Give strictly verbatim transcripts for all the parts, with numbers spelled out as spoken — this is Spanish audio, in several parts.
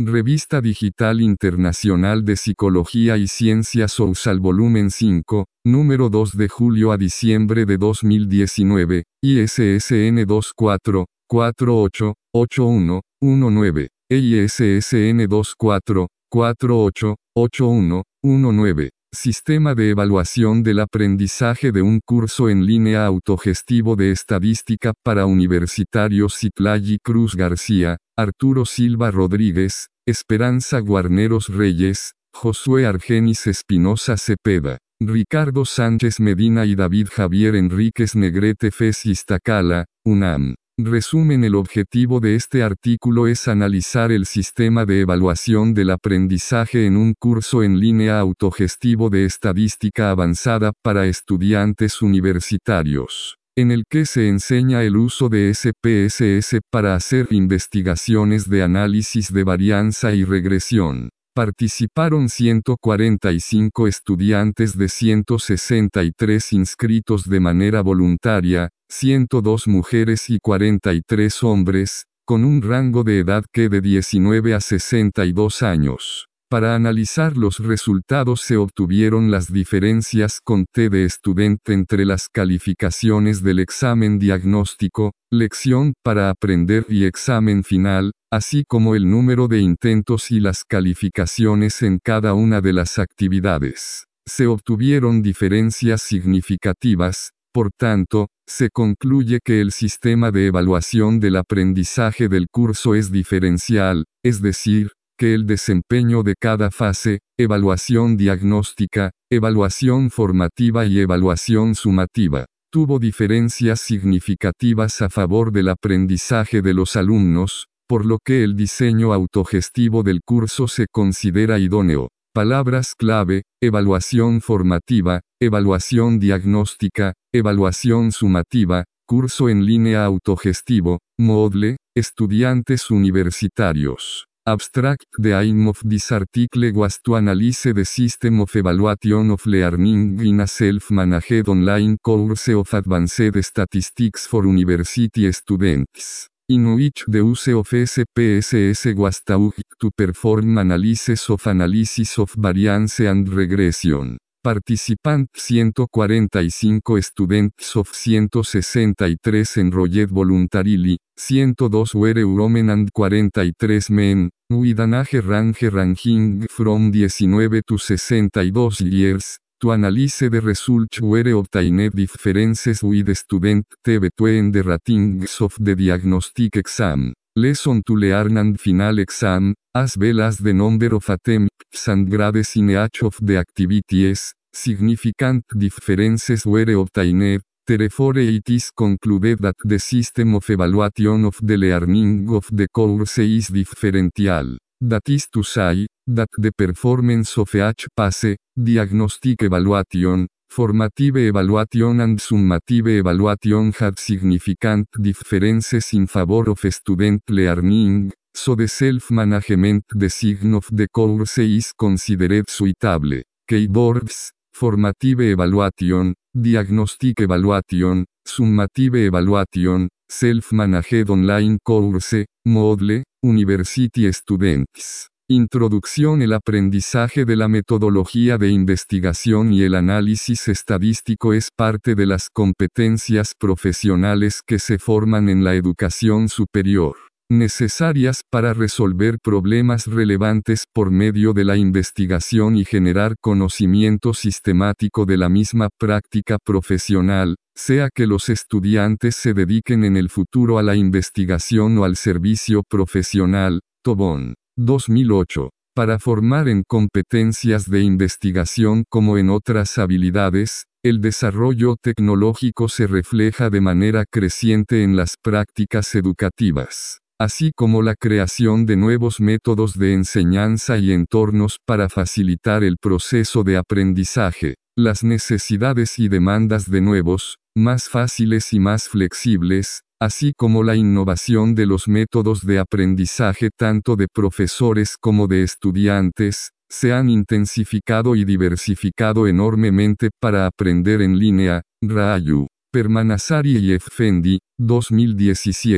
Revista Digital Internacional de Psicología y Ciencia Social Volumen cinco, número dos de julio a diciembre de dos mil diecinueve, I S S N dos cuatro cuatro ocho ocho uno uno nueve, e I S S N dos cuatro cuatro ocho ocho uno uno nueve. Sistema de evaluación del aprendizaje de un curso en línea autogestivo de estadística para universitarios. Citlali Cruz García, Arturo Silva Rodríguez, Esperanza Guarneros Reyes, Josué Argenis Espinosa Cepeda, Ricardo Sánchez Medina y David Javier Enríquez Negrete Fez Iztacala, UNAM. Resumen: el objetivo de este artículo es analizar el sistema de evaluación del aprendizaje en un curso en línea autogestivo de estadística avanzada para estudiantes universitarios, en el que se enseña el uso de S P S S para hacer investigaciones de análisis de varianza y regresión. Participaron ciento cuarenta y cinco estudiantes de ciento sesenta y tres inscritos de manera voluntaria, ciento dos mujeres y cuarenta y tres hombres, con un rango de edad que de diecinueve a sesenta y dos años. Para analizar los resultados se obtuvieron las diferencias con T de estudiante entre las calificaciones del examen diagnóstico, lección para aprender y examen final, así como el número de intentos y las calificaciones en cada una de las actividades. Se obtuvieron diferencias significativas, por tanto, se concluye que el sistema de evaluación del aprendizaje del curso es diferencial, es decir, que el desempeño de cada fase, evaluación diagnóstica, evaluación formativa y evaluación sumativa, tuvo diferencias significativas a favor del aprendizaje de los alumnos, por lo que el diseño autogestivo del curso se considera idóneo. Palabras clave: evaluación formativa, evaluación diagnóstica, evaluación sumativa, curso en línea autogestivo, Moodle, estudiantes universitarios. Abstract: the aim of this article was to analyze the system of evaluation of learning in a self-managed online course of advanced statistics for university students, in which the use of S P S S was taught to perform analysis of analysis of variance and regression. Participant ciento cuarenta y cinco students of ciento sesenta y tres enrolled voluntarily, ciento dos were women and cuarenta y tres men, with an age range ranging from diecinueve to sesenta-y-dos years, to analyze the results were obtained differences with student T between the ratings of the diagnostic exam, lesson to learn and final exam, as well as the number of attempts and grades in each of the activities. Significant differences were obtained. Therefore it is concluded that the system of evaluation of the learning of the course is differential. That is to say, that the performance of each phase, diagnostic evaluation, formative evaluation and summative evaluation had significant differences in favor of student learning, so the self-management design of the course is considered suitable. Keywords: formative evaluation, diagnostic evaluation, summative evaluation, self-managed online course, Moodle, University Students. Introducción: el aprendizaje de la metodología de investigación y el análisis estadístico es parte de las competencias profesionales que se forman en la educación superior, necesarias para resolver problemas relevantes por medio de la investigación y generar conocimiento sistemático de la misma práctica profesional, sea que los estudiantes se dediquen en el futuro a la investigación o al servicio profesional. Tobón, dos mil ocho. Para formar en competencias de investigación como en otras habilidades, el desarrollo tecnológico se refleja de manera creciente en las prácticas educativas, así como la creación de nuevos métodos de enseñanza y entornos para facilitar el proceso de aprendizaje. Las necesidades y demandas de nuevos, más fáciles y más flexibles, así como la innovación de los métodos de aprendizaje tanto de profesores como de estudiantes, se han intensificado y diversificado enormemente para aprender en línea. Rayu, Permanasari y Effendi, dos mil diecisiete.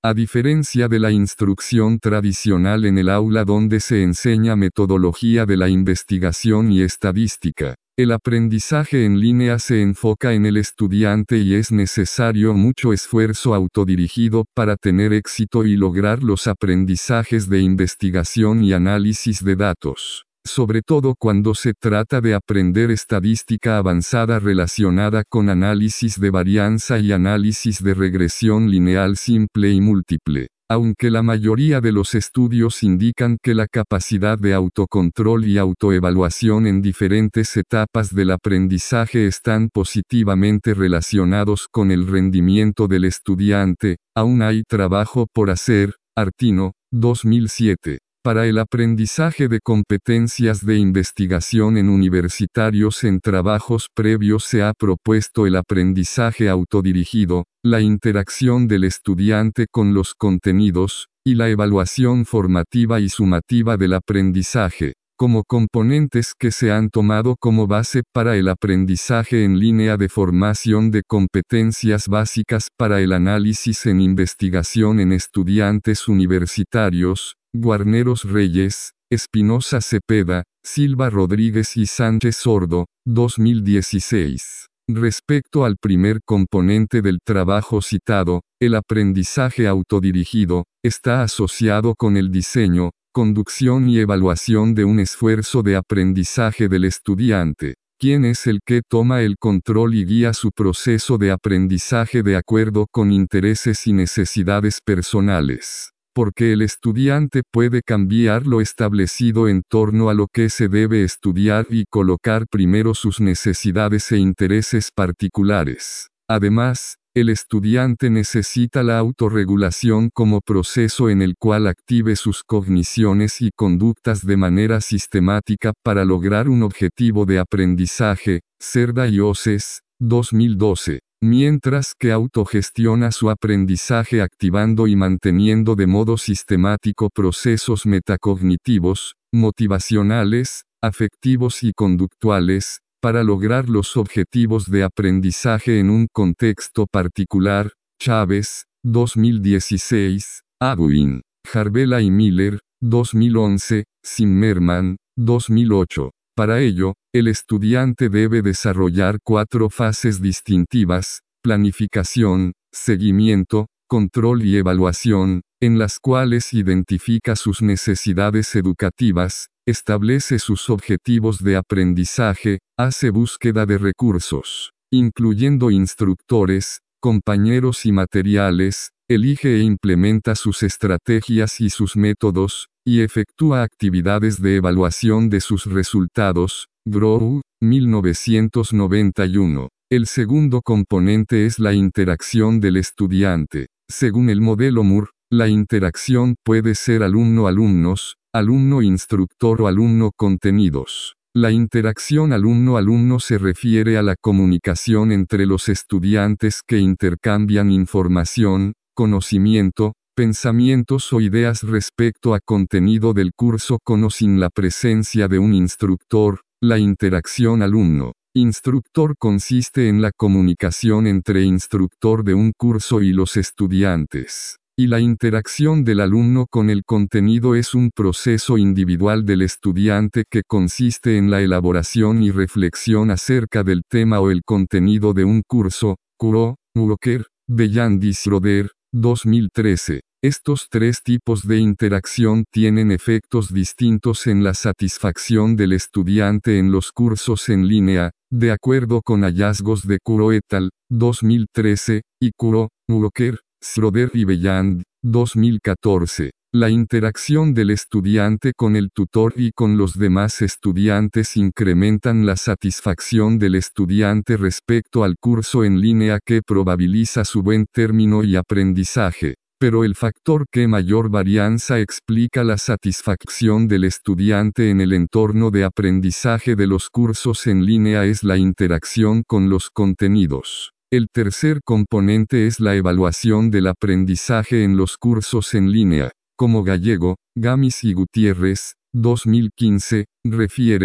A diferencia de la instrucción tradicional en el aula donde se enseña metodología de la investigación y estadística, el aprendizaje en línea se enfoca en el estudiante y es necesario mucho esfuerzo autodirigido para tener éxito y lograr los aprendizajes de investigación y análisis de datos, sobre todo cuando se trata de aprender estadística avanzada relacionada con análisis de varianza y análisis de regresión lineal simple y múltiple. Aunque la mayoría de los estudios indican que la capacidad de autocontrol y autoevaluación en diferentes etapas del aprendizaje están positivamente relacionados con el rendimiento del estudiante, aún hay trabajo por hacer. Artino, dos mil siete. Para el aprendizaje de competencias de investigación en universitarios en trabajos previos se ha propuesto el aprendizaje autodirigido, la interacción del estudiante con los contenidos, y la evaluación formativa y sumativa del aprendizaje, como componentes que se han tomado como base para el aprendizaje en línea de formación de competencias básicas para el análisis en investigación en estudiantes universitarios. Guarneros Reyes, Espinosa Cepeda, Silva Rodríguez y Sánchez Sordo, dos mil dieciséis. Respecto al primer componente del trabajo citado, el aprendizaje autodirigido, está asociado con el diseño, conducción y evaluación de un esfuerzo de aprendizaje del estudiante, quien es el que toma el control y guía su proceso de aprendizaje de acuerdo con intereses y necesidades personales. Porque el estudiante puede cambiar lo establecido en torno a lo que se debe estudiar y colocar primero sus necesidades e intereses particulares. Además, el estudiante necesita la autorregulación como proceso en el cual active sus cogniciones y conductas de manera sistemática para lograr un objetivo de aprendizaje. Cerda y Oces, dos mil doce. Mientras que autogestiona su aprendizaje activando y manteniendo de modo sistemático procesos metacognitivos, motivacionales, afectivos y conductuales, para lograr los objetivos de aprendizaje en un contexto particular. Chávez, dos mil dieciséis, Aguin, Jarbela y Miller, dos mil once, Zimmerman, dos mil ocho. Para ello, el estudiante debe desarrollar cuatro fases distintivas: planificación, seguimiento, control y evaluación, en las cuales identifica sus necesidades educativas, establece sus objetivos de aprendizaje, hace búsqueda de recursos, incluyendo instructores, compañeros y materiales, elige e implementa sus estrategias y sus métodos, y efectúa actividades de evaluación de sus resultados. Grow, mil novecientos noventa y uno. El segundo componente es la interacción del estudiante. Según el modelo Moore, la interacción puede ser alumno-alumnos, alumno-instructor o alumno-contenidos. La interacción alumno-alumno se refiere a la comunicación entre los estudiantes que intercambian información, conocimiento, pensamientos o ideas respecto a contenido del curso con o sin la presencia de un instructor. La interacción alumno-instructor consiste en la comunicación entre instructor de un curso y los estudiantes. Y la interacción del alumno con el contenido es un proceso individual del estudiante que consiste en la elaboración y reflexión acerca del tema o el contenido de un curso. Kuro, Walker, Bellandis Roder, dos mil trece. Estos tres tipos de interacción tienen efectos distintos en la satisfacción del estudiante en los cursos en línea, de acuerdo con hallazgos de Kuro et al. dos mil trece, y Kuro, Walker, Schroeder y Belland, dos mil catorce. La interacción del estudiante con el tutor y con los demás estudiantes incrementan la satisfacción del estudiante respecto al curso en línea que probabiliza su buen término y aprendizaje. Pero el factor que mayor varianza explica la satisfacción del estudiante en el entorno de aprendizaje de los cursos en línea es la interacción con los contenidos. El tercer componente es la evaluación del aprendizaje en los cursos en línea. Como Gallego, Gamis y Gutiérrez, dos mil quince, refieren,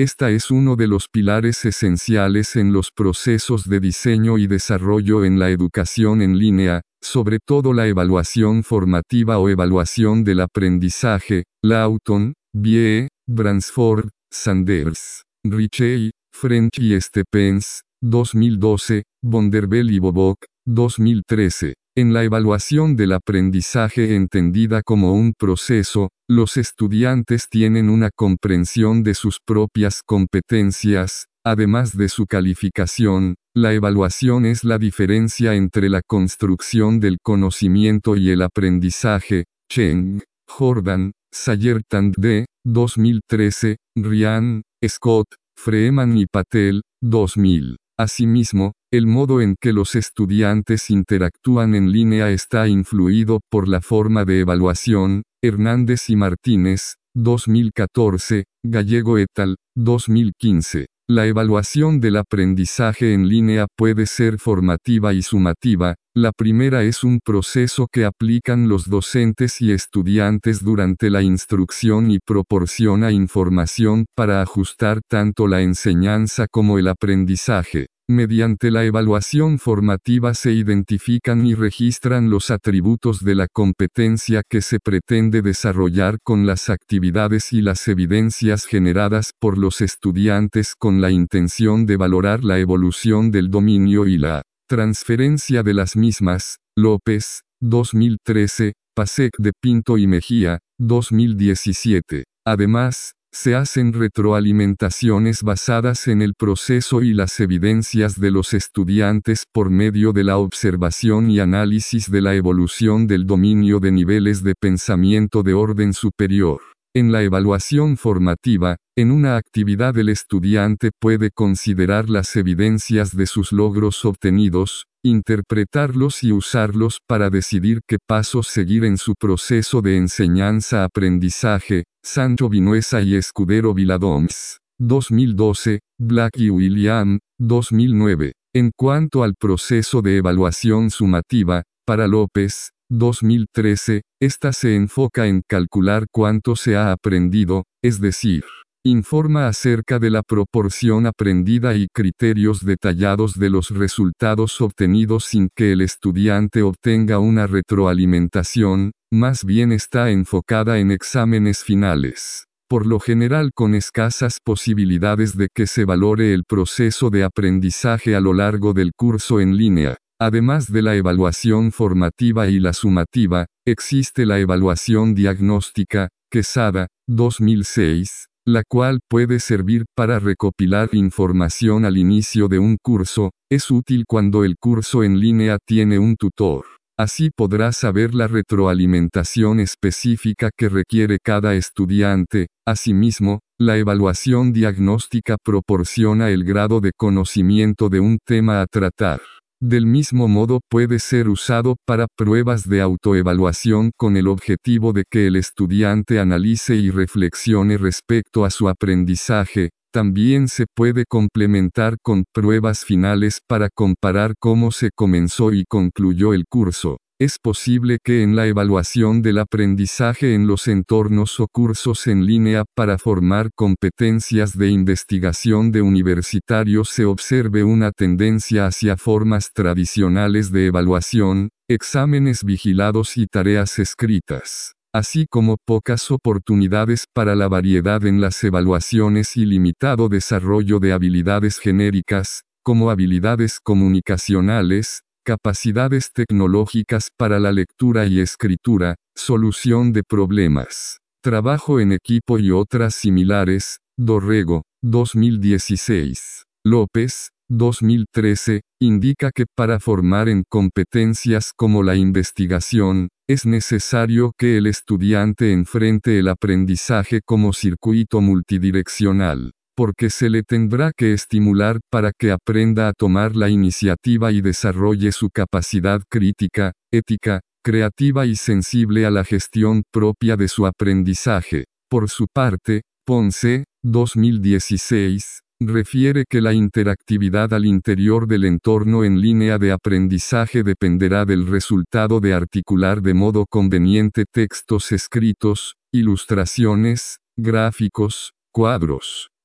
Esta es uno de los pilares esenciales en los procesos de diseño y desarrollo en la educación en línea, sobre todo la evaluación formativa o evaluación del aprendizaje. Lawton, Bie, Bransford, Sanders, Richey, French y Stephens, dos mil doce, Vondervell y Boboc, dos mil trece. En la evaluación del aprendizaje entendida como un proceso, los estudiantes tienen una comprensión de sus propias competencias, además de su calificación. La evaluación es la diferencia entre la construcción del conocimiento y el aprendizaje. Cheng, Jordan, Sayertand D., dos mil trece, Ryan, Scott, Freeman y Patel, dos mil. Asimismo, el modo en que los estudiantes interactúan en línea está influido por la forma de evaluación. Hernández y Martínez, dos mil catorce, Gallego et al., dos mil quince. La evaluación del aprendizaje en línea puede ser formativa y sumativa. La primera es un proceso que aplican los docentes y estudiantes durante la instrucción y proporciona información para ajustar tanto la enseñanza como el aprendizaje. Mediante la evaluación formativa se identifican y registran los atributos de la competencia que se pretende desarrollar con las actividades y las evidencias generadas por los estudiantes con la intención de valorar la evolución del dominio y la transferencia de las mismas. López, dos mil trece, Pasek de Pinto y Mejía, dos mil diecisiete. Además, se hacen retroalimentaciones basadas en el proceso y las evidencias de los estudiantes por medio de la observación y análisis de la evolución del dominio de niveles de pensamiento de orden superior. En la evaluación formativa, en una actividad el estudiante puede considerar las evidencias de sus logros obtenidos, interpretarlos y usarlos para decidir qué pasos seguir en su proceso de enseñanza-aprendizaje. Sancho Vinuesa y Escudero Viladoms, dos mil doce, Black y William, dos mil nueve. En cuanto al proceso de evaluación sumativa, para López, dos mil trece, esta se enfoca en calcular cuánto se ha aprendido, es decir, informa acerca de la proporción aprendida y criterios detallados de los resultados obtenidos sin que el estudiante obtenga una retroalimentación, más bien está enfocada en exámenes finales, por lo general con escasas posibilidades de que se valore el proceso de aprendizaje a lo largo del curso en línea. Además de la evaluación formativa y la sumativa, existe la evaluación diagnóstica, Quesada, dos mil seis, la cual puede servir para recopilar información al inicio de un curso. Es útil cuando el curso en línea tiene un tutor. Así podrá saber la retroalimentación específica que requiere cada estudiante. Asimismo, la evaluación diagnóstica proporciona el grado de conocimiento de un tema a tratar. Del mismo modo puede ser usado para pruebas de autoevaluación con el objetivo de que el estudiante analice y reflexione respecto a su aprendizaje. También se puede complementar con pruebas finales para comparar cómo se comenzó y concluyó el curso. Es posible que en la evaluación del aprendizaje en los entornos o cursos en línea para formar competencias de investigación de universitarios se observe una tendencia hacia formas tradicionales de evaluación, exámenes vigilados y tareas escritas, así como pocas oportunidades para la variedad en las evaluaciones y limitado desarrollo de habilidades genéricas, como habilidades comunicacionales, capacidades tecnológicas para la lectura y escritura, solución de problemas, trabajo en equipo y otras similares. Dorrego, dos mil dieciséis. López, dos mil trece, indica que para formar en competencias como la investigación, es necesario que el estudiante enfrente el aprendizaje como circuito multidireccional, porque se le tendrá que estimular para que aprenda a tomar la iniciativa y desarrolle su capacidad crítica, ética, creativa y sensible a la gestión propia de su aprendizaje. Por su parte, Ponce, dos mil dieciséis, refiere que la interactividad al interior del entorno en línea de aprendizaje dependerá del resultado de articular de modo conveniente textos escritos, ilustraciones, gráficos, cuadros,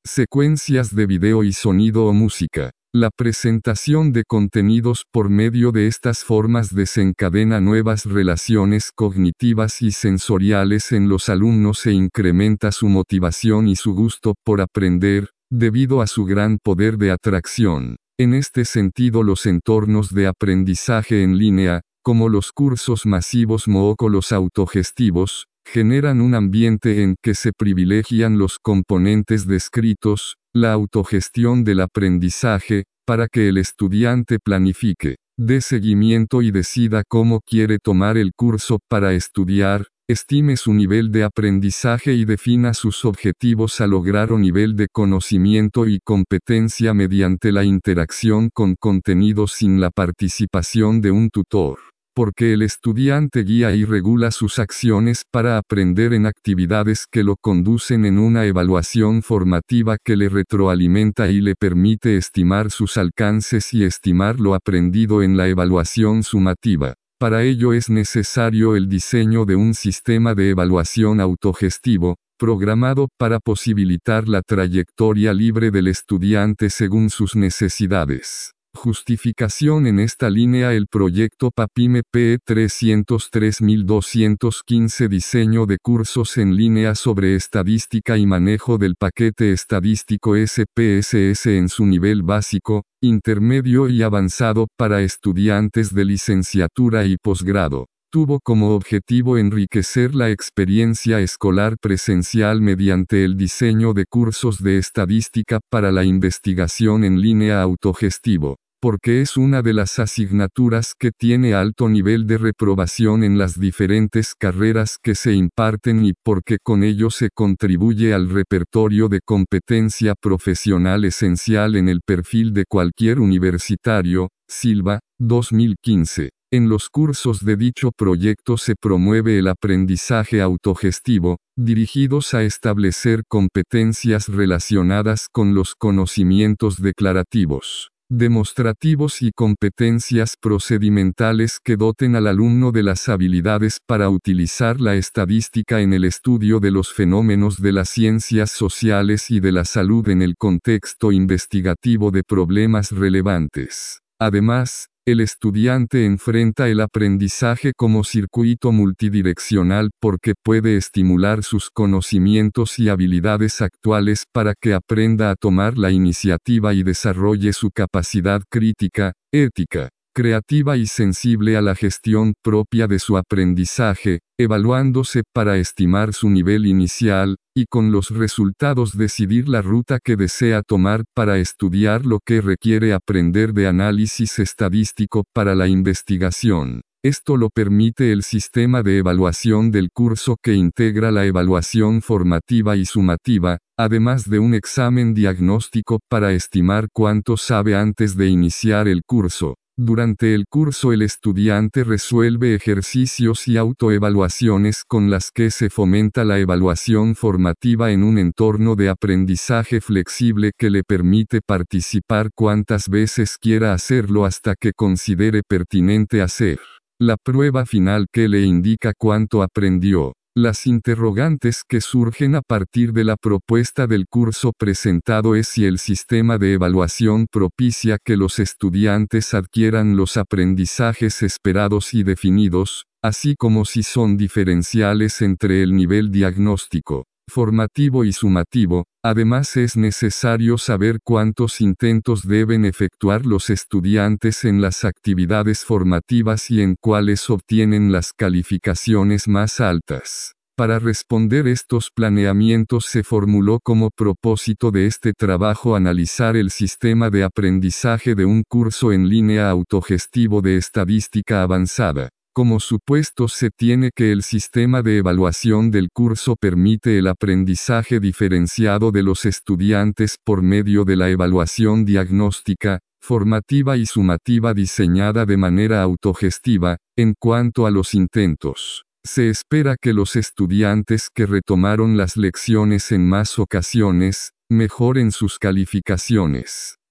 secuencias de video y sonido o música. La presentación de contenidos por medio de estas formas desencadena nuevas relaciones cognitivas y sensoriales en los alumnos e incrementa su motivación y su gusto por aprender, debido a su gran poder de atracción. En este sentido, los entornos de aprendizaje en línea, como los cursos masivos M O O C o los autogestivos, generan un ambiente en que se privilegian los componentes descritos, la autogestión del aprendizaje, para que el estudiante planifique, dé seguimiento y decida cómo quiere tomar el curso para estudiar, estime su nivel de aprendizaje y defina sus objetivos a lograr o nivel de conocimiento y competencia mediante la interacción con contenidos sin la participación de un tutor. Porque el estudiante guía y regula sus acciones para aprender en actividades que lo conducen en una evaluación formativa que le retroalimenta y le permite estimar sus alcances y estimar lo aprendido en la evaluación sumativa. Para ello es necesario el diseño de un sistema de evaluación autogestivo, programado para posibilitar la trayectoria libre del estudiante según sus necesidades. Justificación en esta línea. El proyecto PAPIME P E trescientos tres mil doscientos quince Diseño de cursos en línea sobre estadística y manejo del paquete estadístico S P S S en su nivel básico, intermedio y avanzado para estudiantes de licenciatura y posgrado. Tuvo como objetivo enriquecer la experiencia escolar presencial mediante el diseño de cursos de estadística para la investigación en línea autogestivo, porque es una de las asignaturas que tiene alto nivel de reprobación en las diferentes carreras que se imparten y porque con ello se contribuye al repertorio de competencia profesional esencial en el perfil de cualquier universitario. Silva, dos mil quince. En los cursos de dicho proyecto se promueve el aprendizaje autogestivo, dirigidos a establecer competencias relacionadas con los conocimientos declarativos, demostrativos y competencias procedimentales que doten al alumno de las habilidades para utilizar la estadística en el estudio de los fenómenos de las ciencias sociales y de la salud en el contexto investigativo de problemas relevantes. Además, el estudiante enfrenta el aprendizaje como circuito multidireccional porque puede estimular sus conocimientos y habilidades actuales para que aprenda a tomar la iniciativa y desarrolle su capacidad crítica, ética, creativa y sensible a la gestión propia de su aprendizaje, evaluándose para estimar su nivel inicial, y con los resultados decidir la ruta que desea tomar para estudiar lo que requiere aprender de análisis estadístico para la investigación. Esto lo permite el sistema de evaluación del curso que integra la evaluación formativa y sumativa, además de un examen diagnóstico para estimar cuánto sabe antes de iniciar el curso. Durante el curso el estudiante resuelve ejercicios y autoevaluaciones con las que se fomenta la evaluación formativa en un entorno de aprendizaje flexible que le permite participar cuantas veces quiera hacerlo hasta que considere pertinente hacer la prueba final que le indica cuánto aprendió. Las interrogantes que surgen a partir de la propuesta del curso presentado es si el sistema de evaluación propicia que los estudiantes adquieran los aprendizajes esperados y definidos, así como si son diferenciales entre el nivel diagnóstico, formativo y sumativo. Además es necesario saber cuántos intentos deben efectuar los estudiantes en las actividades formativas y en cuáles obtienen las calificaciones más altas. Para responder estos planeamientos se formuló como propósito de este trabajo analizar el sistema de aprendizaje de un curso en línea autogestivo de estadística avanzada. Como supuesto se tiene que el sistema de evaluación del curso permite el aprendizaje diferenciado de los estudiantes por medio de la evaluación diagnóstica, formativa y sumativa diseñada de manera autogestiva. En cuanto a los intentos, se espera que los estudiantes que retomaron las lecciones en más ocasiones, mejoren sus calificaciones.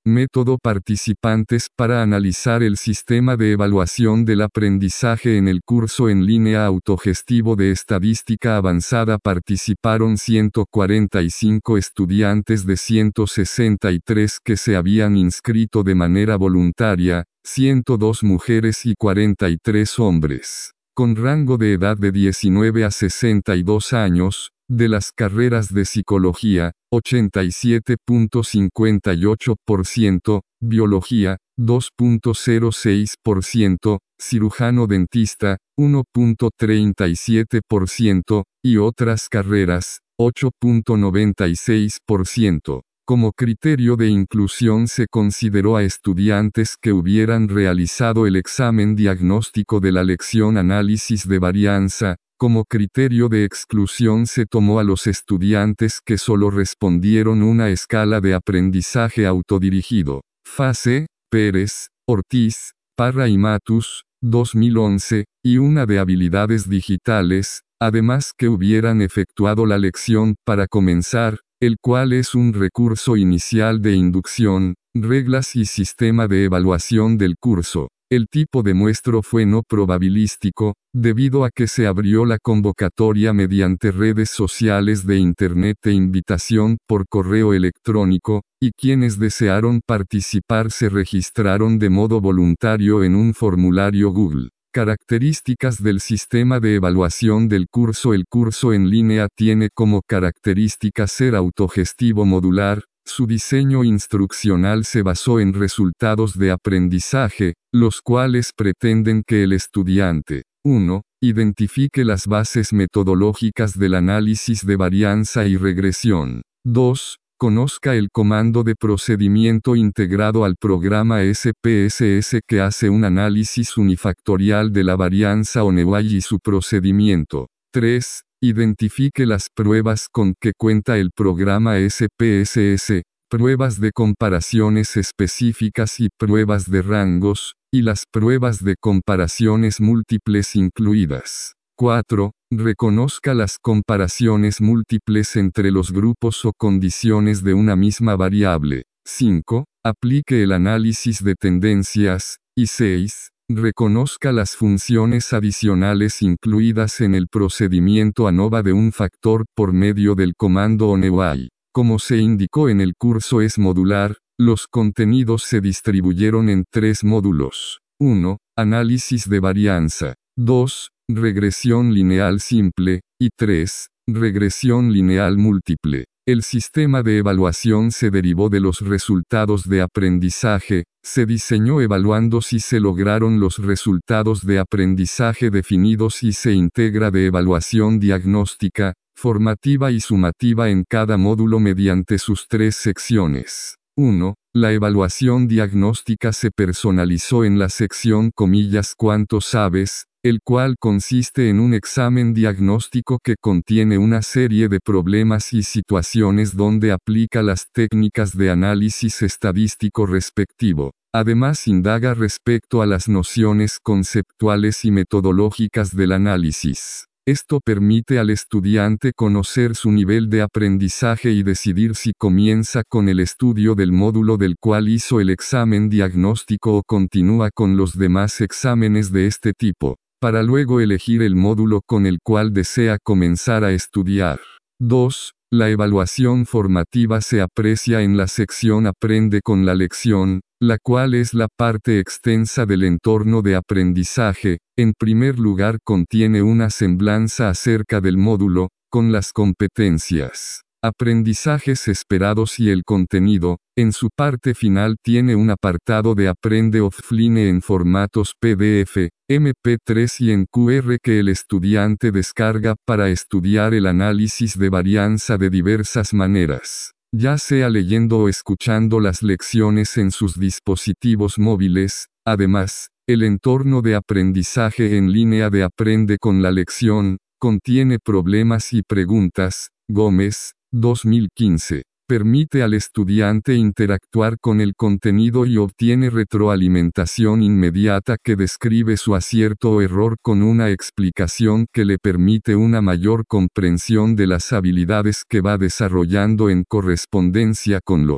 Método participantes para analizar el sistema de evaluación del aprendizaje en el curso en línea autogestivo de estadística avanzada. Participaron ciento cuarenta y cinco estudiantes de ciento sesenta y tres que se habían inscrito de manera voluntaria, ciento dos mujeres y cuarenta y tres hombres, con rango de edad de diecinueve a sesenta y dos años. De las carreras de psicología, ochenta y siete punto cincuenta y ocho por ciento, biología, dos punto cero seis por ciento, cirujano dentista, uno punto treinta y siete por ciento, y otras carreras, ocho punto noventa y seis por ciento. Como criterio de inclusión se consideró a estudiantes que hubieran realizado el examen diagnóstico de la lección análisis de varianza. Como criterio de exclusión se tomó a los estudiantes que solo respondieron una escala de aprendizaje autodirigido. Fase, Pérez, Ortiz, Parra y Matus, dos mil once, y una de habilidades digitales, además que hubieran efectuado la lección para comenzar, el cual es un recurso inicial de inducción, reglas y sistema de evaluación del curso. El tipo de muestro fue no probabilístico, debido a que se abrió la convocatoria mediante redes sociales de Internet e invitación por correo electrónico, y quienes desearon participar se registraron de modo voluntario en un formulario Google. Características del sistema de evaluación del curso. El curso en línea tiene como característica ser autogestivo modular. Su diseño instruccional se basó en resultados de aprendizaje, los cuales pretenden que el estudiante, uno. Identifique las bases metodológicas del análisis de varianza y regresión. dos. Conozca el comando de procedimiento integrado al programa S P S S que hace un análisis unifactorial de la varianza O N E W A Y y su procedimiento. tres. Identifique las pruebas con que cuenta el programa S P S S, pruebas de comparaciones específicas y pruebas de rangos, y las pruebas de comparaciones múltiples incluidas. cuatro. Reconozca las comparaciones múltiples entre los grupos o condiciones de una misma variable. cinco. Aplique el análisis de tendencias. Y seis. Reconozca las funciones adicionales incluidas en el procedimiento ANOVA de un factor por medio del comando O N E W A Y. Como se indicó en el curso es modular, los contenidos se distribuyeron en tres módulos. uno. Análisis de varianza. dos. Regresión lineal simple. Y tres. Regresión lineal múltiple. El sistema de evaluación se derivó de los resultados de aprendizaje, se diseñó evaluando si se lograron los resultados de aprendizaje definidos y se integra de evaluación diagnóstica, formativa y sumativa en cada módulo mediante sus tres secciones. uno. La evaluación diagnóstica se personalizó en la sección comillas ¿cuánto sabes?, el cual consiste en un examen diagnóstico que contiene una serie de problemas y situaciones donde aplica las técnicas de análisis estadístico respectivo. Además indaga respecto a las nociones conceptuales y metodológicas del análisis. Esto permite al estudiante conocer su nivel de aprendizaje y decidir si comienza con el estudio del módulo del cual hizo el examen diagnóstico o continúa con los demás exámenes de este tipo, para luego elegir el módulo con el cual desea comenzar a estudiar. dos. La evaluación formativa se aprecia en la sección Aprende con la lección, la cual es la parte extensa del entorno de aprendizaje. En primer lugar contiene una semblanza acerca del módulo, con las competencias, aprendizajes esperados y el contenido. En su parte final tiene un apartado de Aprende offline en formatos P D F, M P tres y en Q R que el estudiante descarga para estudiar el análisis de varianza de diversas maneras, ya sea leyendo o escuchando las lecciones en sus dispositivos móviles. Además, el entorno de aprendizaje en línea de Aprende con la lección, contiene problemas y preguntas. Gómez, dos mil quince. Permite al estudiante interactuar con el contenido y obtiene retroalimentación inmediata que describe su acierto o error con una explicación que le permite una mayor comprensión de las habilidades que va desarrollando en correspondencia con los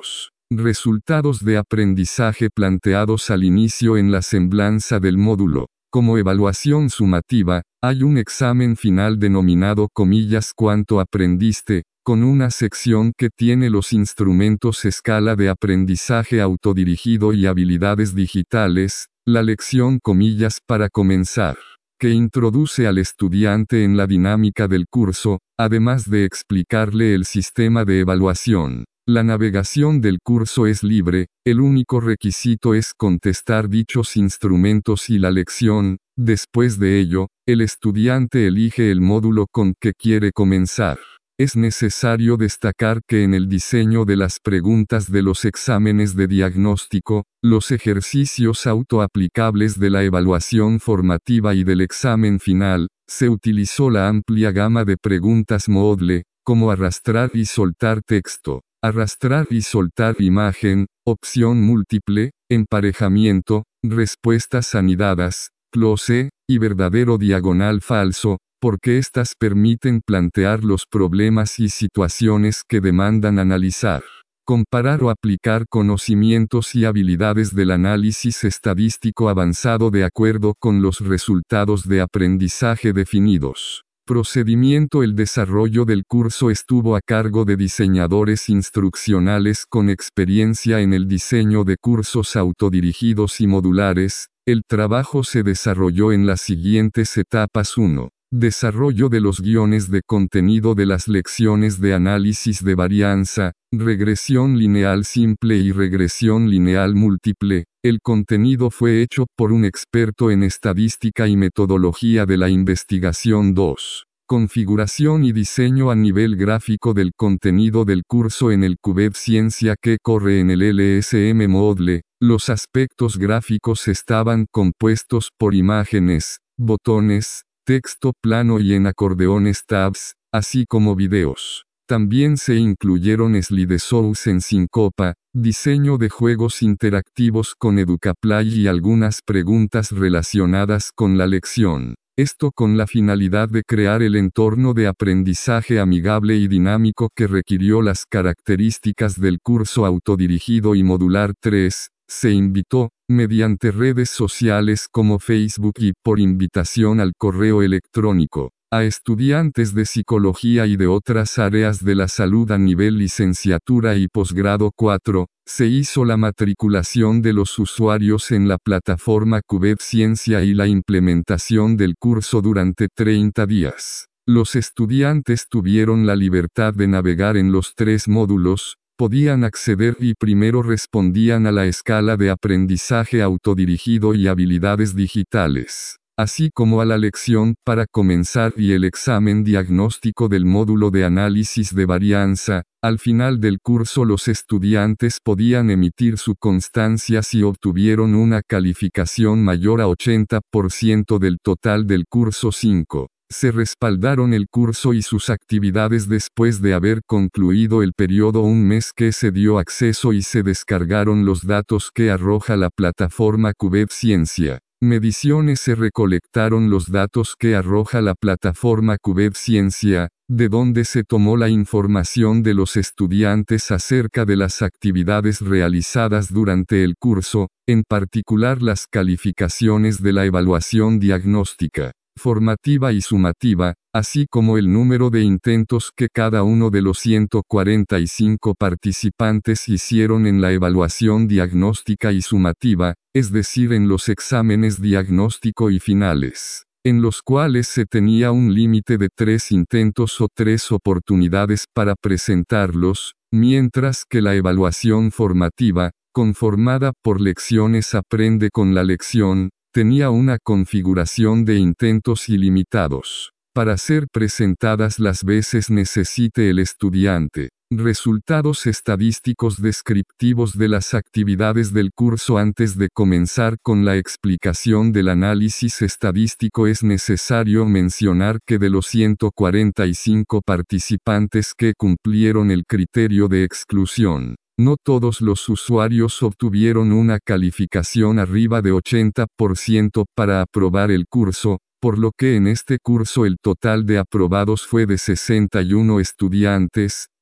Resultados de aprendizaje planteados al inicio en la semblanza del módulo. Como evaluación sumativa, hay un examen final denominado comillas cuánto aprendiste, con una sección que tiene los instrumentos escala de aprendizaje autodirigido y habilidades digitales, la lección comillas para comenzar, que introduce al estudiante en la dinámica del curso, además de explicarle el sistema de evaluación. La navegación del curso es libre, el único requisito es contestar dichos instrumentos y la lección. Después de ello, el estudiante elige el módulo con que quiere comenzar. Es necesario destacar que en el diseño de las preguntas de los exámenes de diagnóstico, los ejercicios autoaplicables de la evaluación formativa y del examen final, se utilizó la amplia gama de preguntas Moodle, como arrastrar y soltar texto, arrastrar y soltar imagen, opción múltiple, emparejamiento, respuestas anidadas, cloce, y verdadero diagonal falso, porque éstas permiten plantear los problemas y situaciones que demandan analizar, comparar o aplicar conocimientos y habilidades del análisis estadístico avanzado de acuerdo con los resultados de aprendizaje definidos. Procedimiento. El desarrollo del curso estuvo a cargo de diseñadores instruccionales con experiencia en el diseño de cursos autodirigidos y modulares. El trabajo se desarrolló en las siguientes etapas. uno. Desarrollo de los guiones de contenido de las lecciones de análisis de varianza, regresión lineal simple y regresión lineal múltiple. El contenido fue hecho por un experto en estadística y metodología de la investigación. dos. Configuración y diseño a nivel gráfico del contenido del curso en el QBEB Ciencia que corre en el L S M Moodle. Los aspectos gráficos estaban compuestos por imágenes, botones, texto plano y en acordeones tabs, así como videos. También se incluyeron slideshows en síncopa, diseño de juegos interactivos con EducaPlay y algunas preguntas relacionadas con la lección. Esto con la finalidad de crear el entorno de aprendizaje amigable y dinámico que requirió las características del curso autodirigido y modular. tres. Se invitó, mediante redes sociales como Facebook y por invitación al correo electrónico, a estudiantes de psicología y de otras áreas de la salud a nivel licenciatura y posgrado. cuatro. Se hizo la matriculación de los usuarios en la plataforma QBEB Ciencia y la implementación del curso durante treinta días. Los estudiantes tuvieron la libertad de navegar en los tres módulos, podían acceder y primero respondían a la escala de aprendizaje autodirigido y habilidades digitales, así como a la lección para comenzar y el examen diagnóstico del módulo de análisis de varianza. Al final del curso los estudiantes podían emitir su constancia si obtuvieron una calificación mayor a ochenta por ciento del total del curso. cinco. Se respaldaron el curso y sus actividades después de haber concluido el periodo un mes que se dio acceso y se descargaron los datos que arroja la plataforma QBEB Ciencia. Mediciones. Se recolectaron los datos que arroja la plataforma QBEB Ciencia, de donde se tomó la información de los estudiantes acerca de las actividades realizadas durante el curso, en particular las calificaciones de la evaluación diagnóstica, formativa y sumativa, así como el número de intentos que cada uno de los ciento cuarenta y cinco participantes hicieron en la evaluación diagnóstica y sumativa, es decir, en los exámenes diagnóstico y finales, en los cuales se tenía un límite de tres intentos o tres oportunidades para presentarlos, mientras que la evaluación formativa, conformada por lecciones aprende con la lección, tenía una configuración de intentos ilimitados, para ser presentadas las veces necesite el estudiante. Resultados estadísticos descriptivos de las actividades del curso. Antes de comenzar con la explicación del análisis estadístico es necesario mencionar que de los ciento cuarenta y cinco participantes que cumplieron el criterio de exclusión, no todos los usuarios obtuvieron una calificación arriba de ochenta por ciento para aprobar el curso, por lo que en este curso el total de aprobados fue de sesenta y uno estudiantes.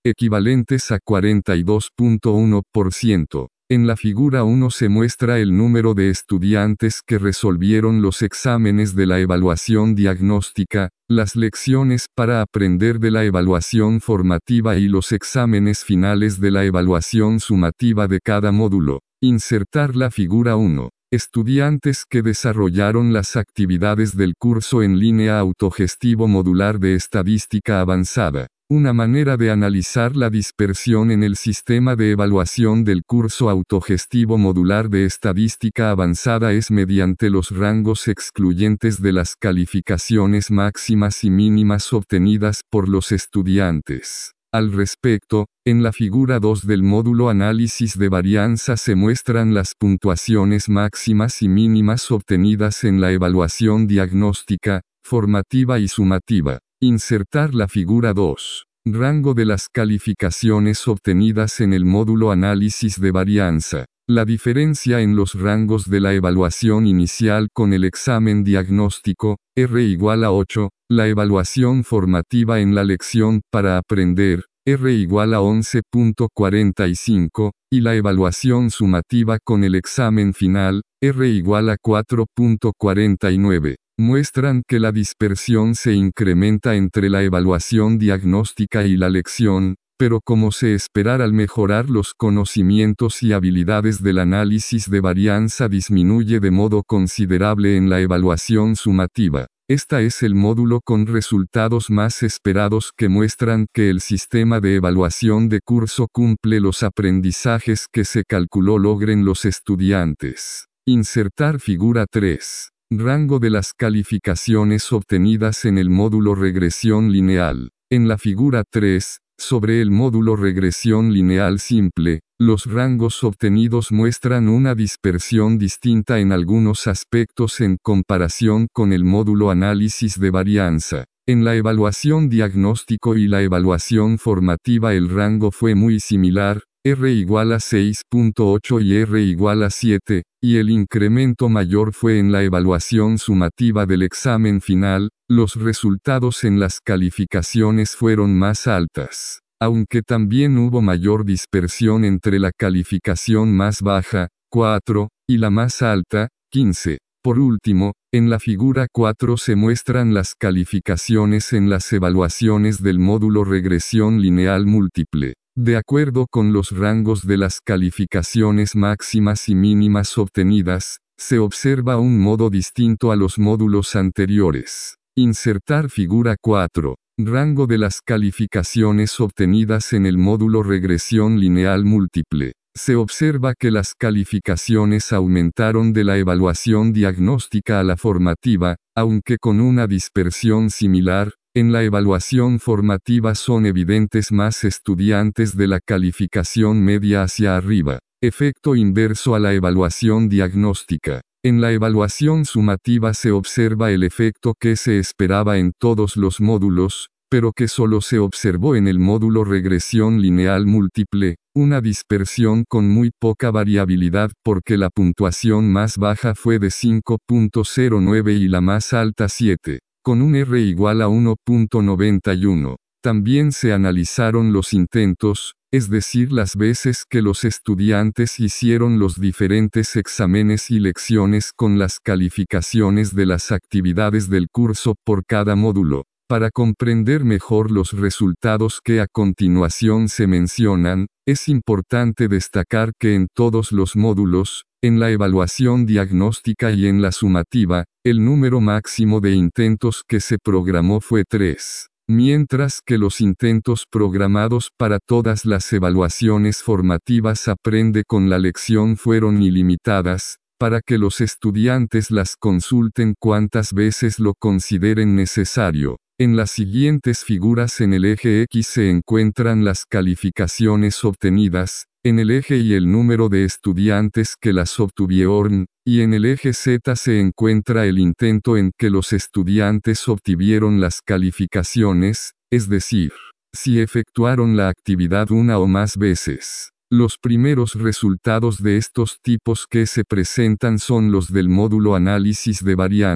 equivalentes a cuarenta y dos punto uno por ciento. En la figura uno se muestra el número de estudiantes que resolvieron los exámenes de la evaluación diagnóstica, las lecciones para aprender de la evaluación formativa y los exámenes finales de la evaluación sumativa de cada módulo. Insertar la figura uno. Estudiantes que desarrollaron las actividades del curso en línea autogestivo modular de estadística avanzada. Una manera de analizar la dispersión en el sistema de evaluación del curso autogestivo modular de estadística avanzada es mediante los rangos excluyentes de las calificaciones máximas y mínimas obtenidas por los estudiantes. Al respecto, en la figura dos del módulo Análisis de varianza se muestran las puntuaciones máximas y mínimas obtenidas en la evaluación diagnóstica, formativa y sumativa. Insertar la figura dos. Rango de las calificaciones obtenidas en el módulo Análisis de varianza. La diferencia en los rangos de la evaluación inicial con el examen diagnóstico, R igual a ocho, la evaluación formativa en la lección para aprender, R igual a once punto cuarenta y cinco, y la evaluación sumativa con el examen final, R igual a cuatro punto cuarenta y nueve. Muestran que la dispersión se incrementa entre la evaluación diagnóstica y la lección, pero como se esperara al mejorar los conocimientos y habilidades del análisis de varianza disminuye de modo considerable en la evaluación sumativa. Este es el módulo con resultados más esperados que muestran que el sistema de evaluación de curso cumple los aprendizajes que se calculó logren los estudiantes. Insertar figura tres. Rango de las calificaciones obtenidas en el módulo Regresión lineal. En la figura tres, sobre el módulo Regresión lineal simple, los rangos obtenidos muestran una dispersión distinta en algunos aspectos en comparación con el módulo Análisis de varianza. En la evaluación diagnóstico y la evaluación formativa el rango fue muy similar, R igual a seis punto ocho y R igual a siete, y el incremento mayor fue en la evaluación sumativa del examen final, los resultados en las calificaciones fueron más altas, aunque también hubo mayor dispersión entre la calificación más baja, cuatro, y la más alta, quince. Por último, en la figura cuatro se muestran las calificaciones en las evaluaciones del módulo Regresión lineal múltiple. De acuerdo con los rangos de las calificaciones máximas y mínimas obtenidas, se observa un modo distinto a los módulos anteriores. Insertar figura cuatro. Rango de las calificaciones obtenidas en el módulo Regresión lineal múltiple. Se observa que las calificaciones aumentaron de la evaluación diagnóstica a la formativa, aunque con una dispersión similar. En la evaluación formativa son evidentes más estudiantes de la calificación media hacia arriba. Efecto inverso a la evaluación diagnóstica. En la evaluación sumativa se observa el efecto que se esperaba en todos los módulos, pero que solo se observó en el módulo Regresión lineal múltiple, una dispersión con muy poca variabilidad porque la puntuación más baja fue de cinco punto cero nueve y la más alta siete. Con un R igual a uno punto noventa y uno. También se analizaron los intentos, es decir, las veces que los estudiantes hicieron los diferentes exámenes y lecciones con las calificaciones de las actividades del curso por cada módulo. Para comprender mejor los resultados que a continuación se mencionan, es importante destacar que en todos los módulos, en la evaluación diagnóstica y en la sumativa, el número máximo de intentos que se programó fue tres, mientras que los intentos programados para todas las evaluaciones formativas Aprende con la lección fueron ilimitadas, para que los estudiantes las consulten cuantas veces lo consideren necesario. En las siguientes figuras en el eje X se encuentran las calificaciones obtenidas, en el eje Y el número de estudiantes que las obtuvieron, y en el eje Z se encuentra el intento en que los estudiantes obtuvieron las calificaciones, es decir, si efectuaron la actividad una o más veces. Los primeros resultados de estos tipos que se presentan son los del módulo Análisis de varianza.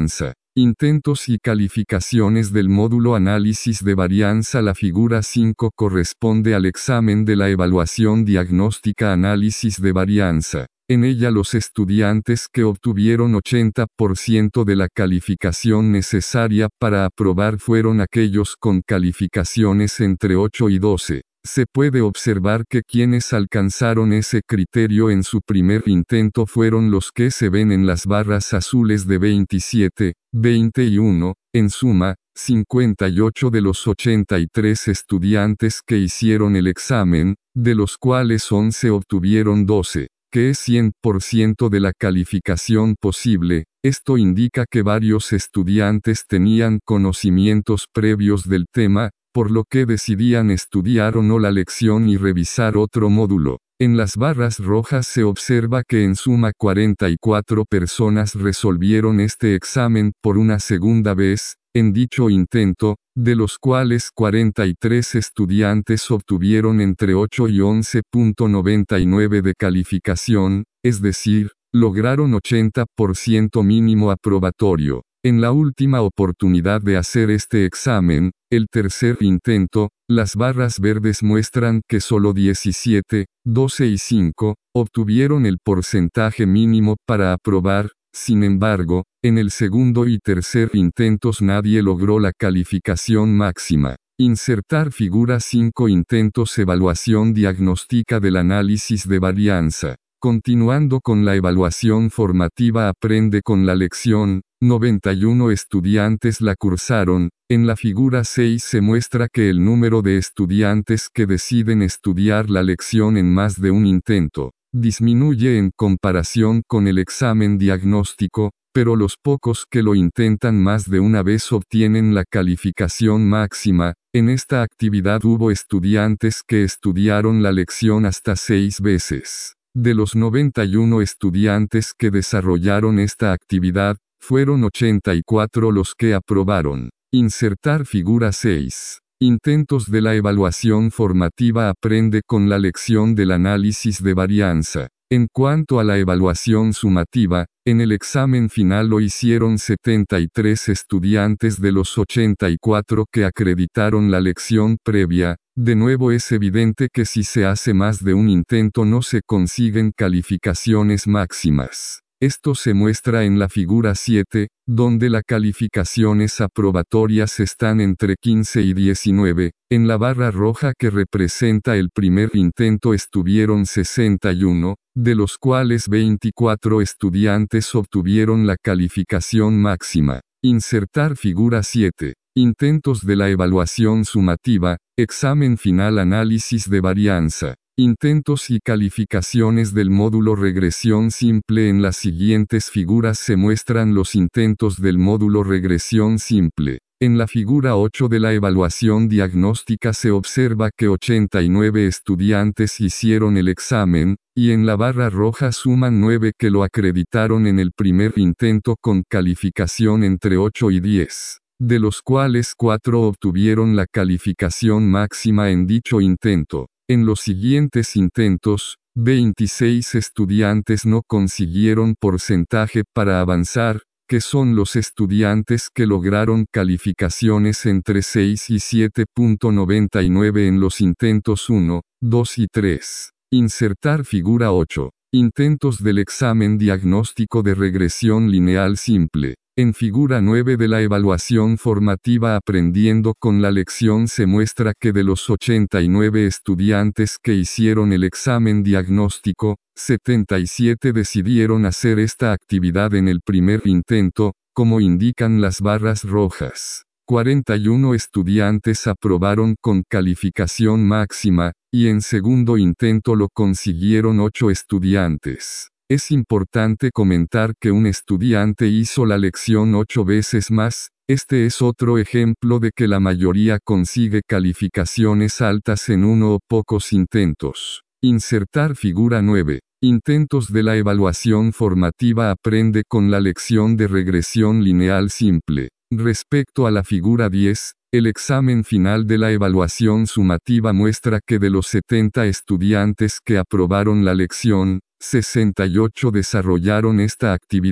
Intentos y calificaciones del módulo Análisis de varianza. La figura cinco corresponde al examen de la evaluación diagnóstica Análisis de varianza. En ella los estudiantes que obtuvieron ochenta por ciento de la calificación necesaria para aprobar fueron aquellos con calificaciones entre ocho y doce. Se puede observar que quienes alcanzaron ese criterio en su primer intento fueron los que se ven en las barras azules de veintisiete, veinte y uno, en suma, cincuenta y ocho de los ochenta y tres estudiantes que hicieron el examen, de los cuales once obtuvieron doce, que es cien por ciento de la calificación posible. Esto indica que varios estudiantes tenían conocimientos previos del tema, por lo que decidían estudiar o no la lección y revisar otro módulo. En las barras rojas se observa que en suma cuarenta y cuatro personas resolvieron este examen por una segunda vez, en dicho intento, de los cuales cuarenta y tres estudiantes obtuvieron entre ocho y once punto noventa y nueve de calificación, es decir, lograron ochenta por ciento mínimo aprobatorio. En la última oportunidad de hacer este examen, el tercer intento, las barras verdes muestran que solo diecisiete, doce y cinco, obtuvieron el porcentaje mínimo para aprobar. Sin embargo, en el segundo y tercer intentos nadie logró la calificación máxima. Insertar figura cinco. Intentos. Evaluación diagnóstica del análisis de varianza. Continuando con la evaluación formativa. Aprende con la lección. noventa y uno estudiantes la cursaron. En la figura seis se muestra que el número de estudiantes que deciden estudiar la lección en más de un intento disminuye en comparación con el examen diagnóstico, pero los pocos que lo intentan más de una vez obtienen la calificación máxima. En esta actividad hubo estudiantes que estudiaron la lección hasta seis veces. De los noventa y uno estudiantes que desarrollaron esta actividad, fueron ochenta y cuatro los que aprobaron. Insertar figura seis. Intentos de la evaluación formativa. Aprende con la lección del análisis de varianza. En cuanto a la evaluación sumativa, en el examen final lo hicieron setenta y tres estudiantes de los ochenta y cuatro que acreditaron la lección previa. De nuevo es evidente que si se hace más de un intento no se consiguen calificaciones máximas. Esto se muestra en la figura siete, donde las calificaciones aprobatorias están entre quince y diecinueve. En la barra roja que representa el primer intento estuvieron sesenta y uno, de los cuales veinticuatro estudiantes obtuvieron la calificación máxima. Insertar figura siete. Intentos de la evaluación sumativa. Examen final. Análisis de varianza. Intentos y calificaciones del módulo regresión simple. En las siguientes figuras se muestran los intentos del módulo regresión simple. En la figura ocho de la evaluación diagnóstica se observa que ochenta y nueve estudiantes hicieron el examen, y en la barra roja suman nueve que lo acreditaron en el primer intento con calificación entre ocho y diez, de los cuales cuatro obtuvieron la calificación máxima en dicho intento. En los siguientes intentos, veintiséis estudiantes no consiguieron porcentaje para avanzar, que son los estudiantes que lograron calificaciones entre seis y siete punto noventa y nueve en los intentos uno, dos y tres. Insertar figura ocho. Intentos del examen diagnóstico de regresión lineal simple. En figura nueve de la evaluación formativa aprendiendo con la lección se muestra que de los ochenta y nueve estudiantes que hicieron el examen diagnóstico, setenta y siete decidieron hacer esta actividad en el primer intento, como indican las barras rojas. cuarenta y uno estudiantes aprobaron con calificación máxima, y en segundo intento lo consiguieron ocho estudiantes. Es importante comentar que un estudiante hizo la lección ocho veces más. Este es otro ejemplo de que la mayoría consigue calificaciones altas en uno o pocos intentos. Insertar figura nueve. Intentos de la evaluación formativa. Aprende con la lección de regresión lineal simple. Respecto a la figura diez, el examen final de la evaluación sumativa muestra que de los setenta estudiantes que aprobaron la lección, sesenta y ocho desarrollaron esta actividad.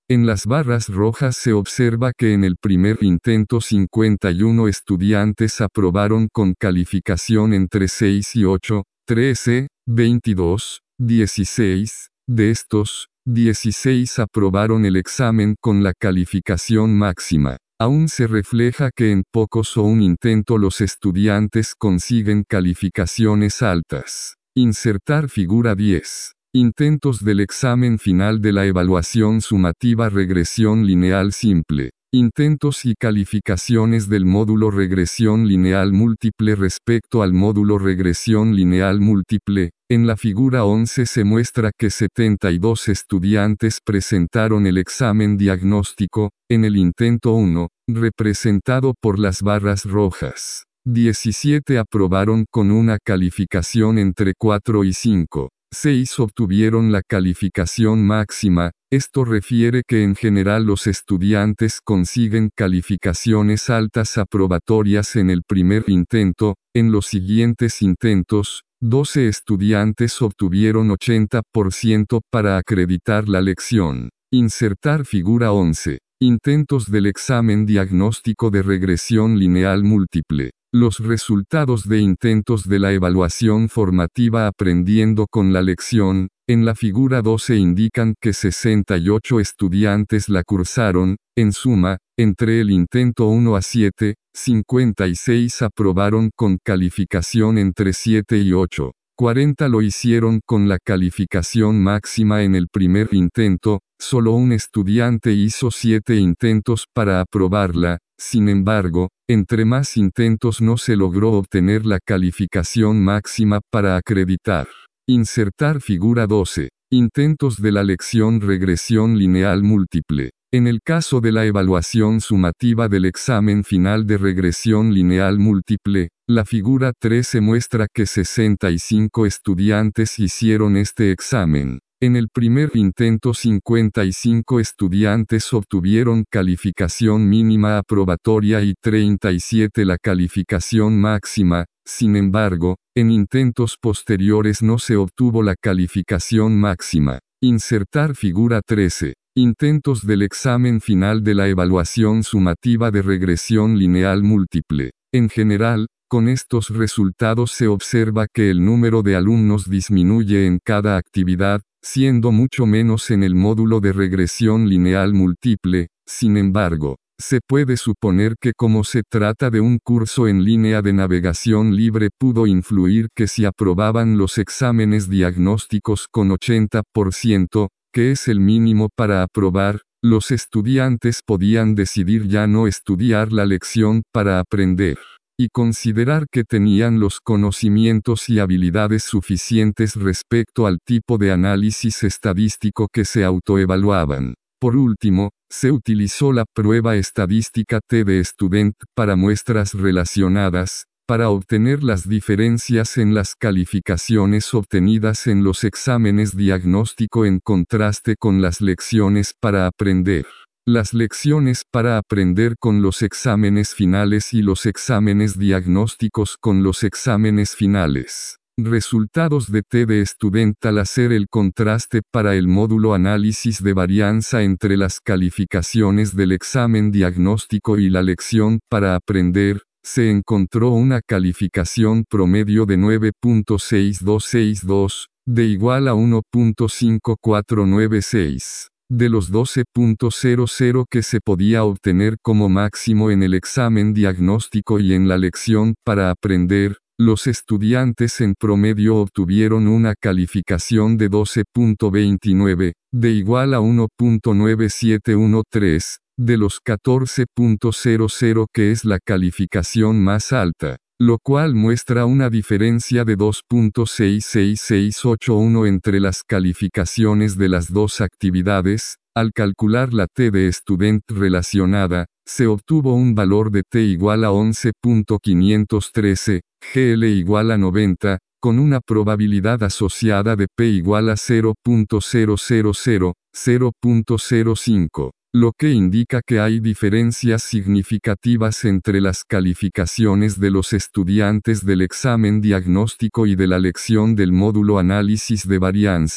En las barras rojas se observa que en el primer intento cincuenta y uno estudiantes aprobaron con calificación entre seis y ocho, trece, veintidós, dieciséis, de estos, dieciséis aprobaron el examen con la calificación máxima. Aún se refleja que en pocos o un intento los estudiantes consiguen calificaciones altas. Insertar figura diez. Intentos del examen final de la evaluación sumativa regresión lineal simple. Intentos y calificaciones del módulo regresión lineal múltiple respecto al módulo regresión lineal múltiple. En la figura once se muestra que setenta y dos estudiantes presentaron el examen diagnóstico, en el intento uno, representado por las barras rojas. diecisiete aprobaron con una calificación entre cuatro y cinco. seis obtuvieron la calificación máxima. Esto refiere que en general los estudiantes consiguen calificaciones altas aprobatorias en el primer intento. En los siguientes intentos, doce estudiantes obtuvieron ochenta por ciento para acreditar la lección. Insertar figura once. Intentos del examen diagnóstico de regresión lineal múltiple. Los resultados de intentos de la evaluación formativa aprendiendo con la lección, en la figura doce indican que sesenta y ocho estudiantes la cursaron. En suma, entre el intento uno a siete, cincuenta y seis aprobaron con calificación entre siete y ocho. cuarenta lo hicieron con la calificación máxima en el primer intento. Solo un estudiante hizo siete intentos para aprobarla. Sin embargo, entre más intentos no se logró obtener la calificación máxima para acreditar. Insertar figura doce. Intentos de la lección regresión lineal múltiple. En el caso de la evaluación sumativa del examen final de regresión lineal múltiple, la figura trece muestra que sesenta y cinco estudiantes hicieron este examen. En el primer intento cincuenta y cinco estudiantes obtuvieron calificación mínima aprobatoria y treinta y siete la calificación máxima. Sin embargo, en intentos posteriores no se obtuvo la calificación máxima. Insertar figura trece. Intentos del examen final de la evaluación sumativa de regresión lineal múltiple. En general, con estos resultados se observa que el número de alumnos disminuye en cada actividad, siendo mucho menos en el módulo de regresión lineal múltiple. Sin embargo, se puede suponer que como se trata de un curso en línea de navegación libre pudo influir que si aprobaban los exámenes diagnósticos con ochenta por ciento, que es el mínimo para aprobar, los estudiantes podían decidir ya no estudiar la lección para aprender, y considerar que tenían los conocimientos y habilidades suficientes respecto al tipo de análisis estadístico que se autoevaluaban. Por último, se utilizó la prueba estadística T de Student para muestras relacionadas, para obtener las diferencias en las calificaciones obtenidas en los exámenes diagnóstico en contraste con las lecciones para aprender. Las lecciones para aprender con los exámenes finales y los exámenes diagnósticos con los exámenes finales. Resultados de T de Student al hacer el contraste para el módulo análisis de varianza entre las calificaciones del examen diagnóstico y la lección para aprender, se encontró una calificación promedio de nueve punto seis dos seis dos, de igual a uno punto cinco cuatro nueve seis. De los doce punto cero cero que se podía obtener como máximo en el examen diagnóstico y en la lección para aprender, los estudiantes en promedio obtuvieron una calificación de doce punto veintinueve, de igual a uno punto nueve siete uno tres, de los catorce punto cero cero que es la calificación más alta, lo cual muestra una diferencia de dos punto seis seis seis ocho uno entre las calificaciones de las dos actividades. Al calcular la T de Student relacionada, se obtuvo un valor de T igual a once punto quinientos trece, G L igual a noventa, con una probabilidad asociada de P igual a cero punto cero cero cero, cero punto cero cinco. Lo que indica que hay diferencias significativas entre las calificaciones de los estudiantes del examen diagnóstico y de la lección del módulo análisis de varianza.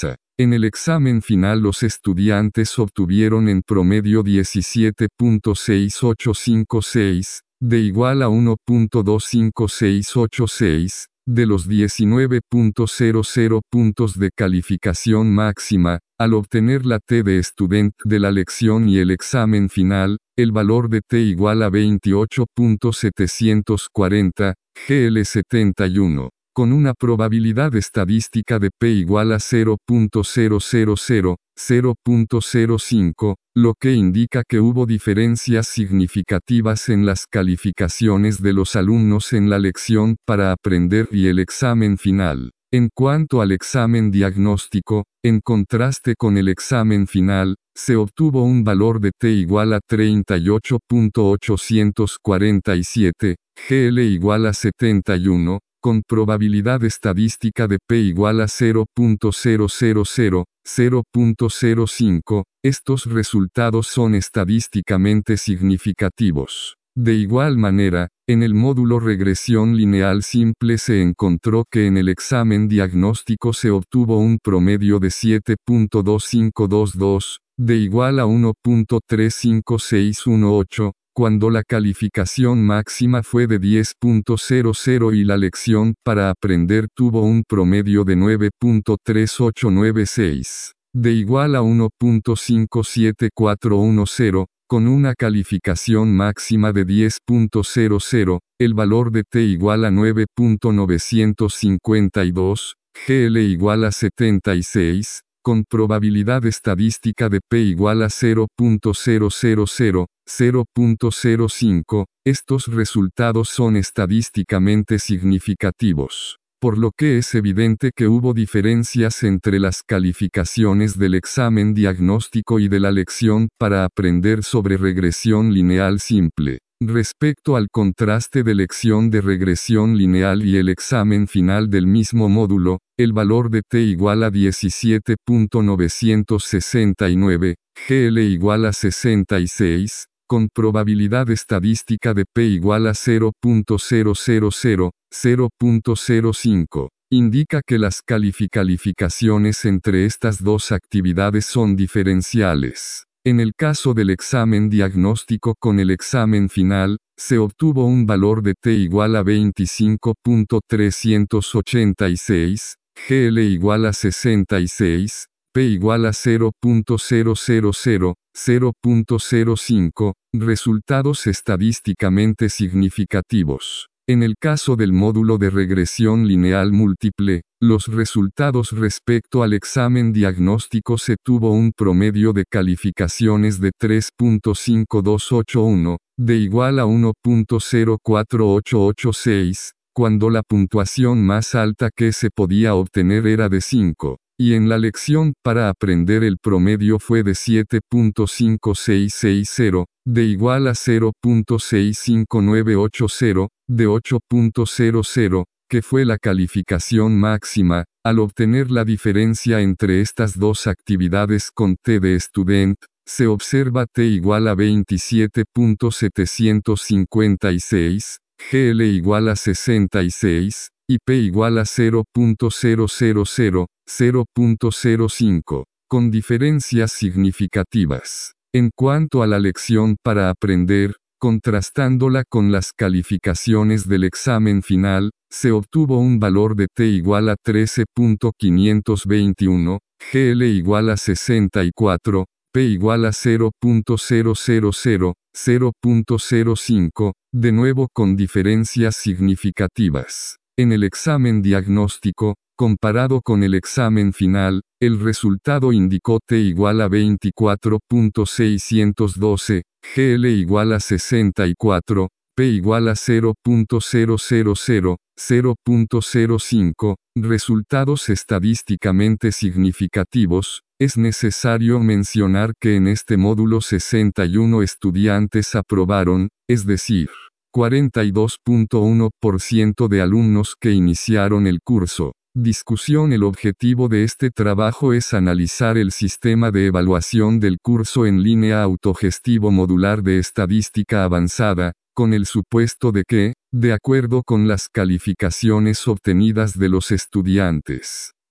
En el examen final los estudiantes obtuvieron en promedio diecisiete punto seis ocho cinco seis, de igual a uno punto dos cinco seis ocho seis, de los diecinueve punto cero cero puntos de calificación máxima. Al obtener la T de estudiante de la lección y el examen final, el valor de T igual a veintiocho punto setecientos cuarenta, G L setenta y uno. Con una probabilidad estadística de P igual a cero punto cero cero cero, cero punto cero cinco, lo que indica que hubo diferencias significativas en las calificaciones de los alumnos en la lección para aprender y el examen final. En cuanto al examen diagnóstico, en contraste con el examen final, se obtuvo un valor de T igual a treinta y ocho punto ochocientos cuarenta y siete, G L igual a setenta y uno, con probabilidad estadística de P igual a cero punto cero cero cero, cero punto cero cinco, estos resultados son estadísticamente significativos. De igual manera, en el módulo regresión lineal simple se encontró que en el examen diagnóstico se obtuvo un promedio de siete punto dos cinco dos dos, de igual a uno punto tres cinco seis uno ocho, cuando la calificación máxima fue de diez punto cero cero y la lección para aprender tuvo un promedio de nueve punto tres ocho nueve seis, de igual a uno punto cinco siete cuatro uno cero, con una calificación máxima de diez punto cero cero, el valor de T igual a nueve punto novecientos cincuenta y dos, G L igual a setenta y seis, con probabilidad estadística de P igual a cero punto cero cero cero, cero punto cero cinco, estos resultados son estadísticamente significativos, por lo que es evidente que hubo diferencias entre las calificaciones del examen diagnóstico y de la lección para aprender sobre regresión lineal simple. Respecto al contraste de lección de regresión lineal y el examen final del mismo módulo, el valor de T igual a diecisiete punto novecientos sesenta y nueve, G L igual a sesenta y seis, con probabilidad estadística de P igual a cero punto cero cero cero, cero punto cero cinco, indica que las calificaciones entre estas dos actividades son diferenciales. En el caso del examen diagnóstico con el examen final, se obtuvo un valor de T igual a veinticinco punto trescientos ochenta y seis, G L igual a sesenta y seis, P igual a cero punto cero cero cero, cero punto cero cinco, resultados estadísticamente significativos. En el caso del módulo de regresión lineal múltiple, los resultados respecto al examen diagnóstico se tuvo un promedio de calificaciones de tres punto cinco dos ocho uno, de igual a uno punto cero cuatro ocho ocho seis, cuando la puntuación más alta que se podía obtener era de cinco. Y en la lección para aprender el promedio fue de siete punto cinco seis seis cero, de igual a cero punto seis cinco nueve ocho cero, de ocho punto cero cero, que fue la calificación máxima. Al obtener la diferencia entre estas dos actividades con T de estudiante, se observa T igual a veintisiete punto setecientos cincuenta y seis, G L igual a sesenta y seis, y P igual a cero punto cero cero cero, cero punto cero cinco, con diferencias significativas. En cuanto a la lección para aprender, contrastándola con las calificaciones del examen final, se obtuvo un valor de T igual a trece punto quinientos veintiuno, G L igual a sesenta y cuatro, P igual a cero punto cero cero cero, cero punto cero cinco, de nuevo con diferencias significativas. En el examen diagnóstico, comparado con el examen final, el resultado indicó T igual a veinticuatro punto seiscientos doce, G L igual a sesenta y cuatro, P igual a cero punto cero cero cero, cero punto cero cinco, resultados estadísticamente significativos. Es necesario mencionar que en este módulo sesenta y uno estudiantes aprobaron, es decir, cuarenta y dos punto uno por ciento de alumnos que iniciaron el curso. Discusión. El objetivo de este trabajo es analizar el sistema de evaluación del curso en línea autogestivo modular de estadística avanzada, con el supuesto de que, de acuerdo con las calificaciones obtenidas de los estudiantes,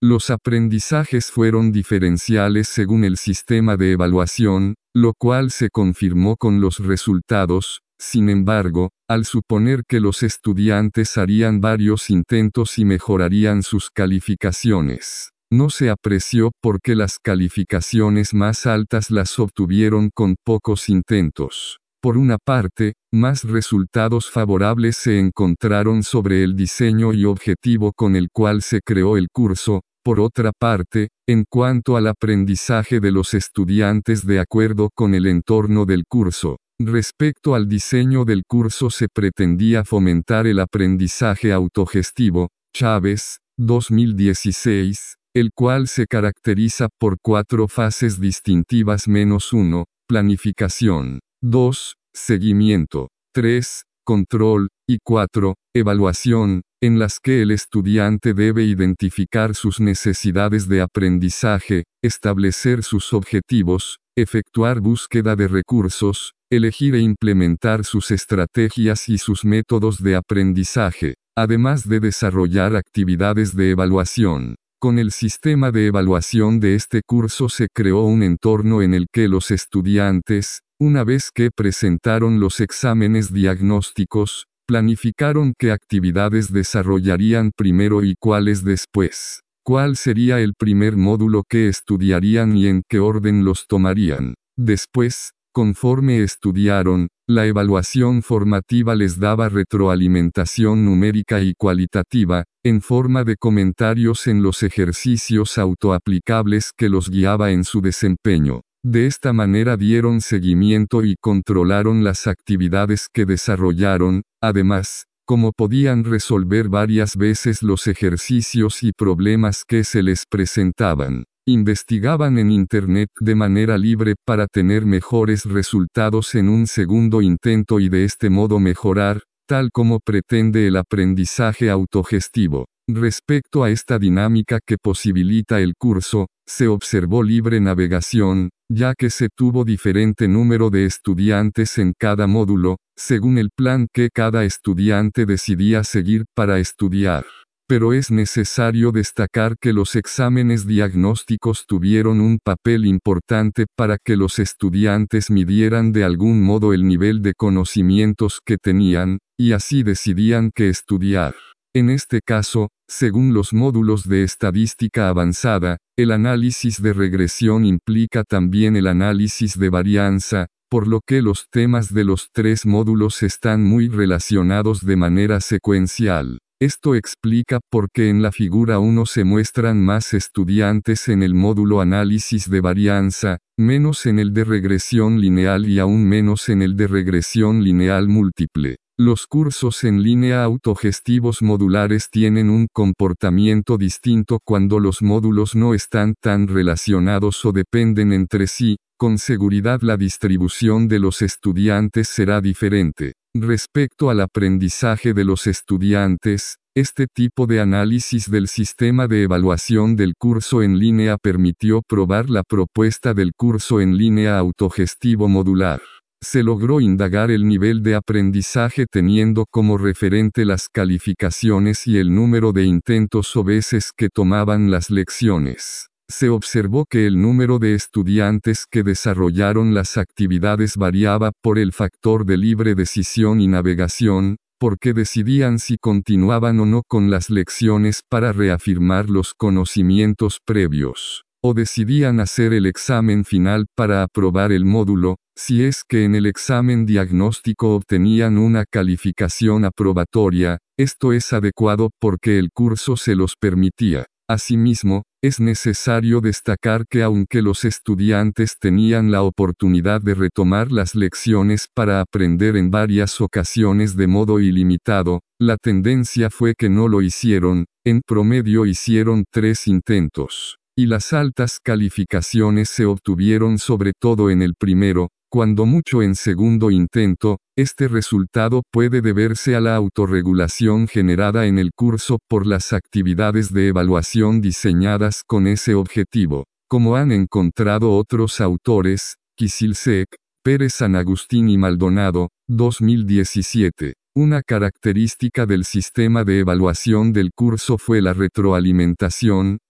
Los aprendizajes fueron diferenciales según el sistema de evaluación, lo cual se confirmó con los resultados. Sin embargo, al suponer que los estudiantes harían varios intentos y mejorarían sus calificaciones, no se apreció por qué las calificaciones más altas las obtuvieron con pocos intentos. Por una parte, más resultados favorables se encontraron sobre el diseño y objetivo con el cual se creó el curso. Por otra parte, en cuanto al aprendizaje de los estudiantes de acuerdo con el entorno del curso, respecto al diseño del curso se pretendía fomentar el aprendizaje autogestivo, Chávez, dos mil dieciséis, el cual se caracteriza por cuatro fases distintivas menos uno, planificación, dos, seguimiento, tres, control, y cuatro, evaluación, en las que el estudiante debe identificar sus necesidades de aprendizaje, establecer sus objetivos, efectuar búsqueda de recursos, elegir e implementar sus estrategias y sus métodos de aprendizaje, además de desarrollar actividades de evaluación. Con el sistema de evaluación de este curso se creó un entorno en el que los estudiantes, una vez que presentaron los exámenes diagnósticos, planificaron qué actividades desarrollarían primero y cuáles después, cuál sería el primer módulo que estudiarían y en qué orden los tomarían. Después, conforme estudiaron, la evaluación formativa les daba retroalimentación numérica y cualitativa, en forma de comentarios en los ejercicios autoaplicables que los guiaba en su desempeño. De esta manera dieron seguimiento y controlaron las actividades que desarrollaron. Además, como podían resolver varias veces los ejercicios y problemas que se les presentaban, investigaban en Internet de manera libre para tener mejores resultados en un segundo intento y de este modo mejorar, tal como pretende el aprendizaje autogestivo. Respecto a esta dinámica que posibilita el curso, se observó libre navegación, ya que se tuvo diferente número de estudiantes en cada módulo, según el plan que cada estudiante decidía seguir para estudiar. Pero es necesario destacar que los exámenes diagnósticos tuvieron un papel importante para que los estudiantes midieran de algún modo el nivel de conocimientos que tenían, y así decidían qué estudiar. En este caso, según los módulos de estadística avanzada, el análisis de regresión implica también el análisis de varianza, por lo que los temas de los tres módulos están muy relacionados de manera secuencial. Esto explica por qué en la figura uno se muestran más estudiantes en el módulo análisis de varianza, menos en el de regresión lineal y aún menos en el de regresión lineal múltiple. Los cursos en línea autogestivos modulares tienen un comportamiento distinto cuando los módulos no están tan relacionados o dependen entre sí. Con seguridad la distribución de los estudiantes será diferente. Respecto al aprendizaje de los estudiantes, este tipo de análisis del sistema de evaluación del curso en línea permitió probar la propuesta del curso en línea autogestivo modular. Se logró indagar el nivel de aprendizaje teniendo como referente las calificaciones y el número de intentos o veces que tomaban las lecciones. Se observó que el número de estudiantes que desarrollaron las actividades variaba por el factor de libre decisión y navegación, porque decidían si continuaban o no con las lecciones para reafirmar los conocimientos previos, o decidían hacer el examen final para aprobar el módulo, si es que en el examen diagnóstico obtenían una calificación aprobatoria. Esto es adecuado porque el curso se los permitía. Asimismo, es necesario destacar que aunque los estudiantes tenían la oportunidad de retomar las lecciones para aprender en varias ocasiones de modo ilimitado, la tendencia fue que no lo hicieron. En promedio hicieron tres intentos, y las altas calificaciones se obtuvieron sobre todo en el primero, cuando mucho en segundo intento. Este resultado puede deberse a la autorregulación generada en el curso por las actividades de evaluación diseñadas con ese objetivo, como han encontrado otros autores, Kisilcek, Pérez San Agustín y Maldonado, dos mil diecisiete. Una característica del sistema de evaluación del curso fue la retroalimentación,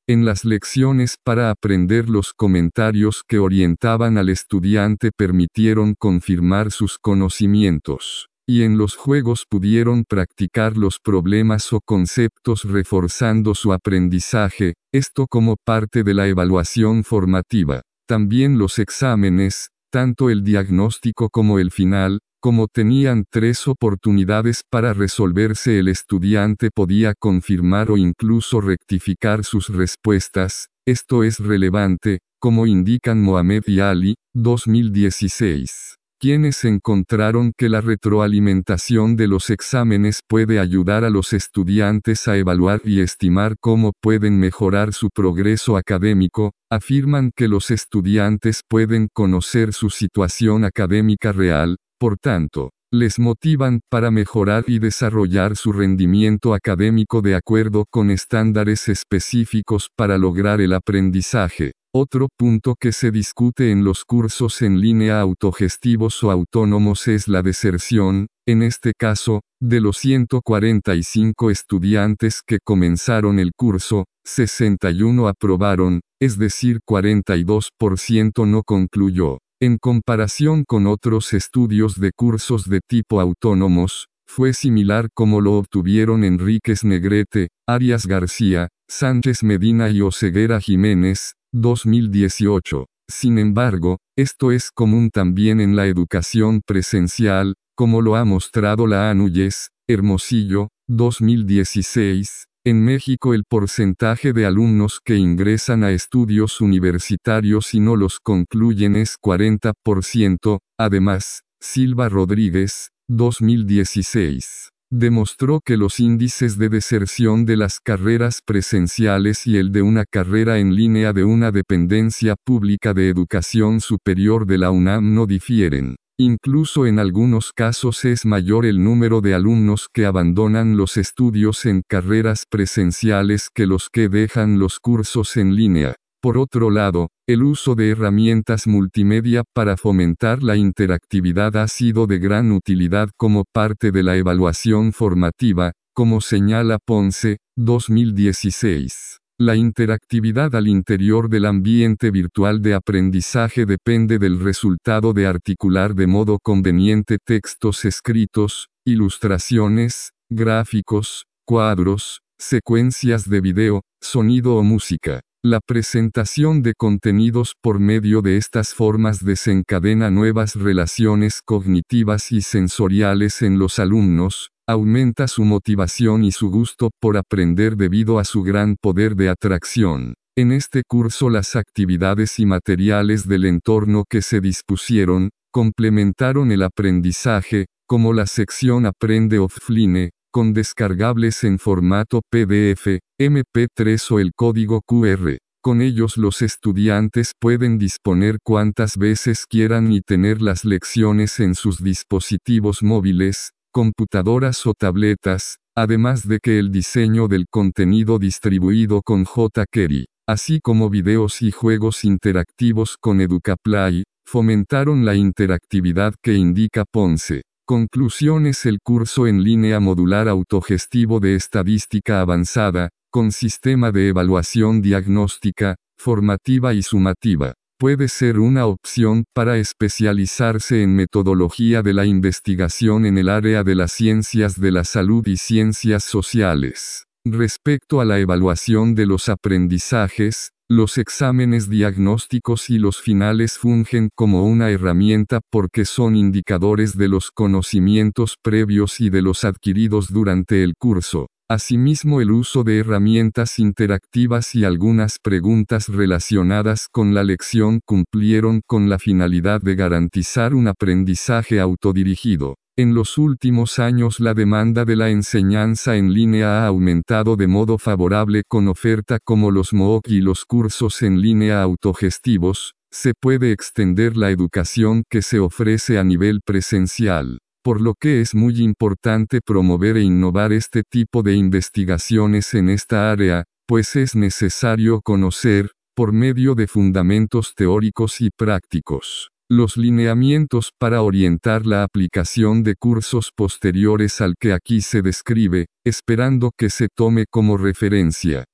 En las lecciones para aprender, los comentarios que orientaban al estudiante permitieron confirmar sus conocimientos, y en los juegos pudieron practicar los problemas o conceptos reforzando su aprendizaje, esto como parte de la evaluación formativa. También los exámenes, tanto el diagnóstico como el final, como tenían tres oportunidades para resolverse, el estudiante podía confirmar o incluso rectificar sus respuestas. Esto es relevante, como indican Mohamed y Ali, dos mil dieciséis, quienes encontraron que la retroalimentación de los exámenes puede ayudar a los estudiantes a evaluar y estimar cómo pueden mejorar su progreso académico. Afirman que los estudiantes pueden conocer su situación académica real, por tanto, les motivan para mejorar y desarrollar su rendimiento académico de acuerdo con estándares específicos para lograr el aprendizaje. Otro punto que se discute en los cursos en línea autogestivos o autónomos es la deserción. En este caso, de los ciento cuarenta y cinco estudiantes que comenzaron el curso, sesenta y uno aprobaron, es decir, cuarenta y dos por ciento no concluyó. En comparación con otros estudios de cursos de tipo autónomos, fue similar como lo obtuvieron Enríquez Negrete, Arias García, Sánchez Medina y Oseguera Jiménez, dos mil dieciocho. Sin embargo, esto es común también en la educación presencial, como lo ha mostrado la Núñez, Hermosillo, dos mil dieciséis. En México el porcentaje de alumnos que ingresan a estudios universitarios y no los concluyen es cuarenta por ciento. Además, Silva Rodríguez, dos mil dieciséis, demostró que los índices de deserción de las carreras presenciales y el de una carrera en línea de una dependencia pública de educación superior de la UNAM no difieren. Incluso en algunos casos es mayor el número de alumnos que abandonan los estudios en carreras presenciales que los que dejan los cursos en línea. Por otro lado, el uso de herramientas multimedia para fomentar la interactividad ha sido de gran utilidad como parte de la evaluación formativa, como señala Ponce, dos mil dieciséis. La interactividad al interior del ambiente virtual de aprendizaje depende del resultado de articular de modo conveniente textos escritos, ilustraciones, gráficos, cuadros, secuencias de video, sonido o música. La presentación de contenidos por medio de estas formas desencadena nuevas relaciones cognitivas y sensoriales en los alumnos, aumenta su motivación y su gusto por aprender debido a su gran poder de atracción. En este curso las actividades y materiales del entorno que se dispusieron, complementaron el aprendizaje, como la sección Aprende Offline, con descargables en formato P D F, eme pe tres o el código cu erre. Con ellos los estudiantes pueden disponer cuantas veces quieran y tener las lecciones en sus dispositivos móviles, computadoras o tabletas, además de que el diseño del contenido distribuido con jQuery, así como videos y juegos interactivos con EducaPlay, fomentaron la interactividad que indica Ponce. Conclusiones: el curso en línea modular autogestivo de estadística avanzada, con sistema de evaluación diagnóstica, formativa y sumativa, puede ser una opción para especializarse en metodología de la investigación en el área de las ciencias de la salud y ciencias sociales. Respecto a la evaluación de los aprendizajes, los exámenes diagnósticos y los finales fungen como una herramienta porque son indicadores de los conocimientos previos y de los adquiridos durante el curso. Asimismo, el uso de herramientas interactivas y algunas preguntas relacionadas con la lección cumplieron con la finalidad de garantizar un aprendizaje autodirigido. En los últimos años la demanda de la enseñanza en línea ha aumentado de modo favorable con oferta como los MOOC y los cursos en línea autogestivos. Se puede extender la educación que se ofrece a nivel presencial, por lo que es muy importante promover e innovar este tipo de investigaciones en esta área, pues es necesario conocer, por medio de fundamentos teóricos y prácticos, los lineamientos para orientar la aplicación de cursos posteriores al que aquí se describe, esperando que se tome como referencia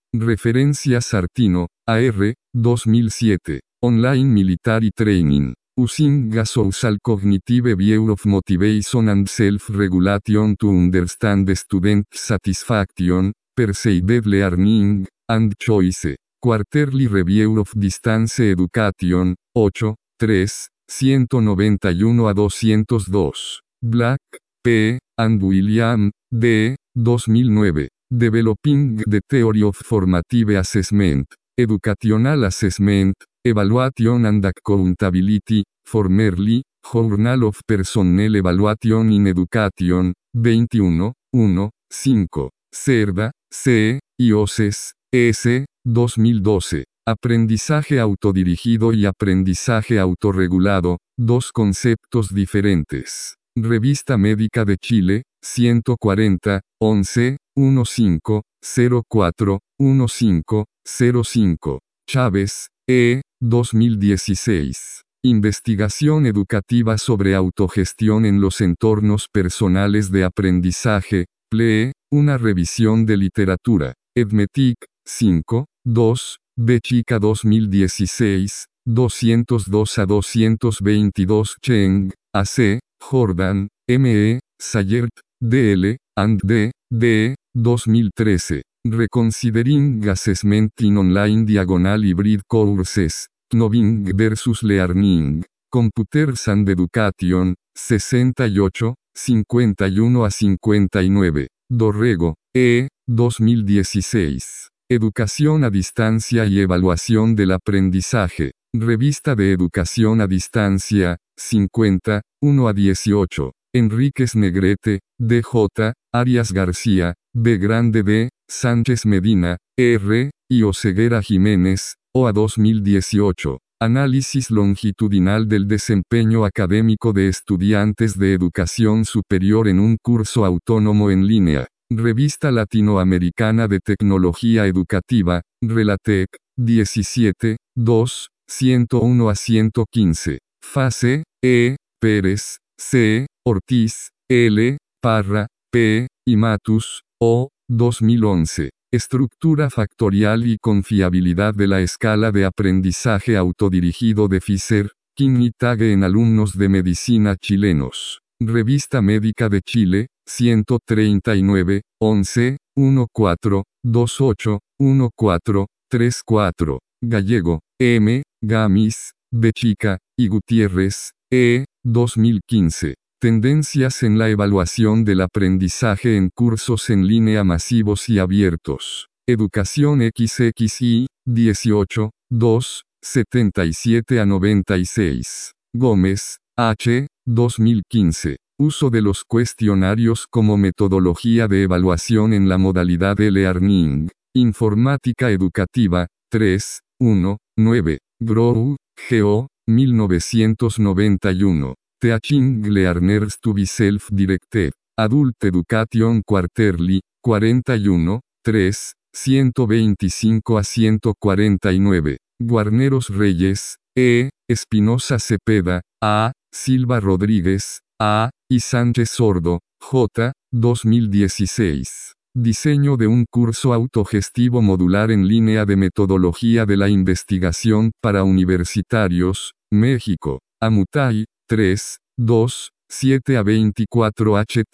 Referencia Sartino, A R, dos mil siete. Online Military Training. Using a social cognitive view of motivation and self-regulation to understand the student satisfaction, perceived learning, and choice. Quarterly Review of Distance Education, ocho, tres, ciento noventa y uno a doscientos dos. Black, P., and William, D., dos mil nueve. Developing the Theory of Formative Assessment. Educational Assessment, Evaluation and Accountability, formerly, Journal of Personnel Evaluation in Education, veintiuno, uno, cinco. Cerda, C., Ioses, S., dos mil doce. Aprendizaje autodirigido y aprendizaje autorregulado, dos conceptos diferentes. Revista Médica de Chile, ciento cuarenta, once, quince, cero cuatro, quince, cero cinco. Chávez, E., dos mil dieciséis. Investigación educativa sobre autogestión en los entornos personales de aprendizaje, P L E, una revisión de literatura. Edmetic, cinco, dos, B chica dos mil dieciséis, doscientos dos a doscientos veintidós. Cheng, A C, Jordan, M E, Sayert, D L, and D, D, dos mil trece. Reconsidering Assessment in Online Diagonal Hybrid Courses, Knowing versus Learning, Computers and Education, sesenta y ocho, cincuenta y uno a cincuenta y nueve. Dorrego, E., dos mil dieciséis. Educación a distancia y evaluación del aprendizaje. Revista de Educación a Distancia, cincuenta, uno a dieciocho. Enríquez Negrete, D J, Arias García, B Grande D, Sánchez Medina, R, y Oseguera Jiménez, O A dos mil dieciocho. Análisis longitudinal del desempeño académico de estudiantes de educación superior en un curso autónomo en línea. Revista Latinoamericana de Tecnología Educativa, Relatec, diecisiete, dos, ciento uno a ciento quince. Fase, E, Pérez, C, Ortiz, L, Parra, P, y Matus, O, dos mil once. Estructura factorial y confiabilidad de la escala de aprendizaje autodirigido de Fisher, King y Tague en alumnos de medicina chilenos. Revista Médica de Chile, ciento treinta y nueve, once, catorce, veintiocho, catorce, treinta y cuatro. Gallego, M, Gamis, B chica, y Gutiérrez, E, dos mil quince. Tendencias en la evaluación del aprendizaje en cursos en línea masivos y abiertos. Educación X X I, dieciocho, dos, setenta y siete a noventa y seis. Gómez, H., dos mil quince. Uso de los cuestionarios como metodología de evaluación en la modalidad e-learning. Informática educativa, tres, uno, nueve. Grow, G O, mil novecientos noventa y uno. Teaching Learners to be Self-Directed. Adult Education Quarterly, cuarenta y uno, tres, ciento veinticinco a ciento cuarenta y nueve. Guarneros Reyes, E, Espinosa Cepeda, A, Silva Rodríguez, A, y Sánchez Sordo, J, dos mil dieciséis. Diseño de un curso autogestivo modular en línea de metodología de la investigación para universitarios, México. Amutai, tres, dos, siete a veinticuatro.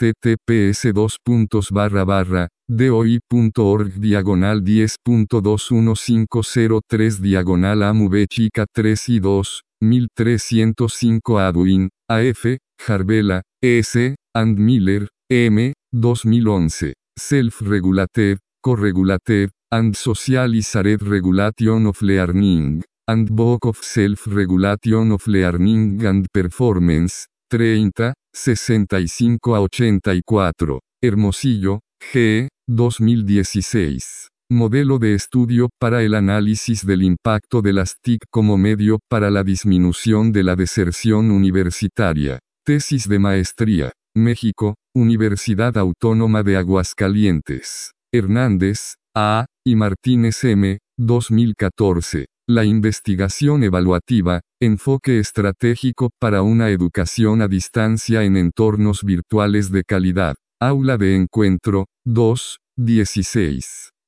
https dos puntos barra barra, doi.org diagonal diez punto dos uno cinco cero tres diagonal amuv chica tres y dos, mil trescientos cinco. Adwin, A F, Jarbela, S, and Miller, M, dos mil once. Self-Regulated, Co-Regulated, and Socialized Regulation of Learning, and Book of Self-Regulation of Learning and Performance, treinta, sesenta y cinco a ochenta y cuatro. Hermosillo, G., dos mil dieciséis. Modelo de estudio para el análisis del impacto de las T I C como medio para la disminución de la deserción universitaria. Tesis de maestría. México, Universidad Autónoma de Aguascalientes. Hernández, A., y Martínez M., dos mil catorce. La investigación evaluativa, enfoque estratégico para una educación a distancia en entornos virtuales de calidad. Aula de encuentro, dos, dieciséis.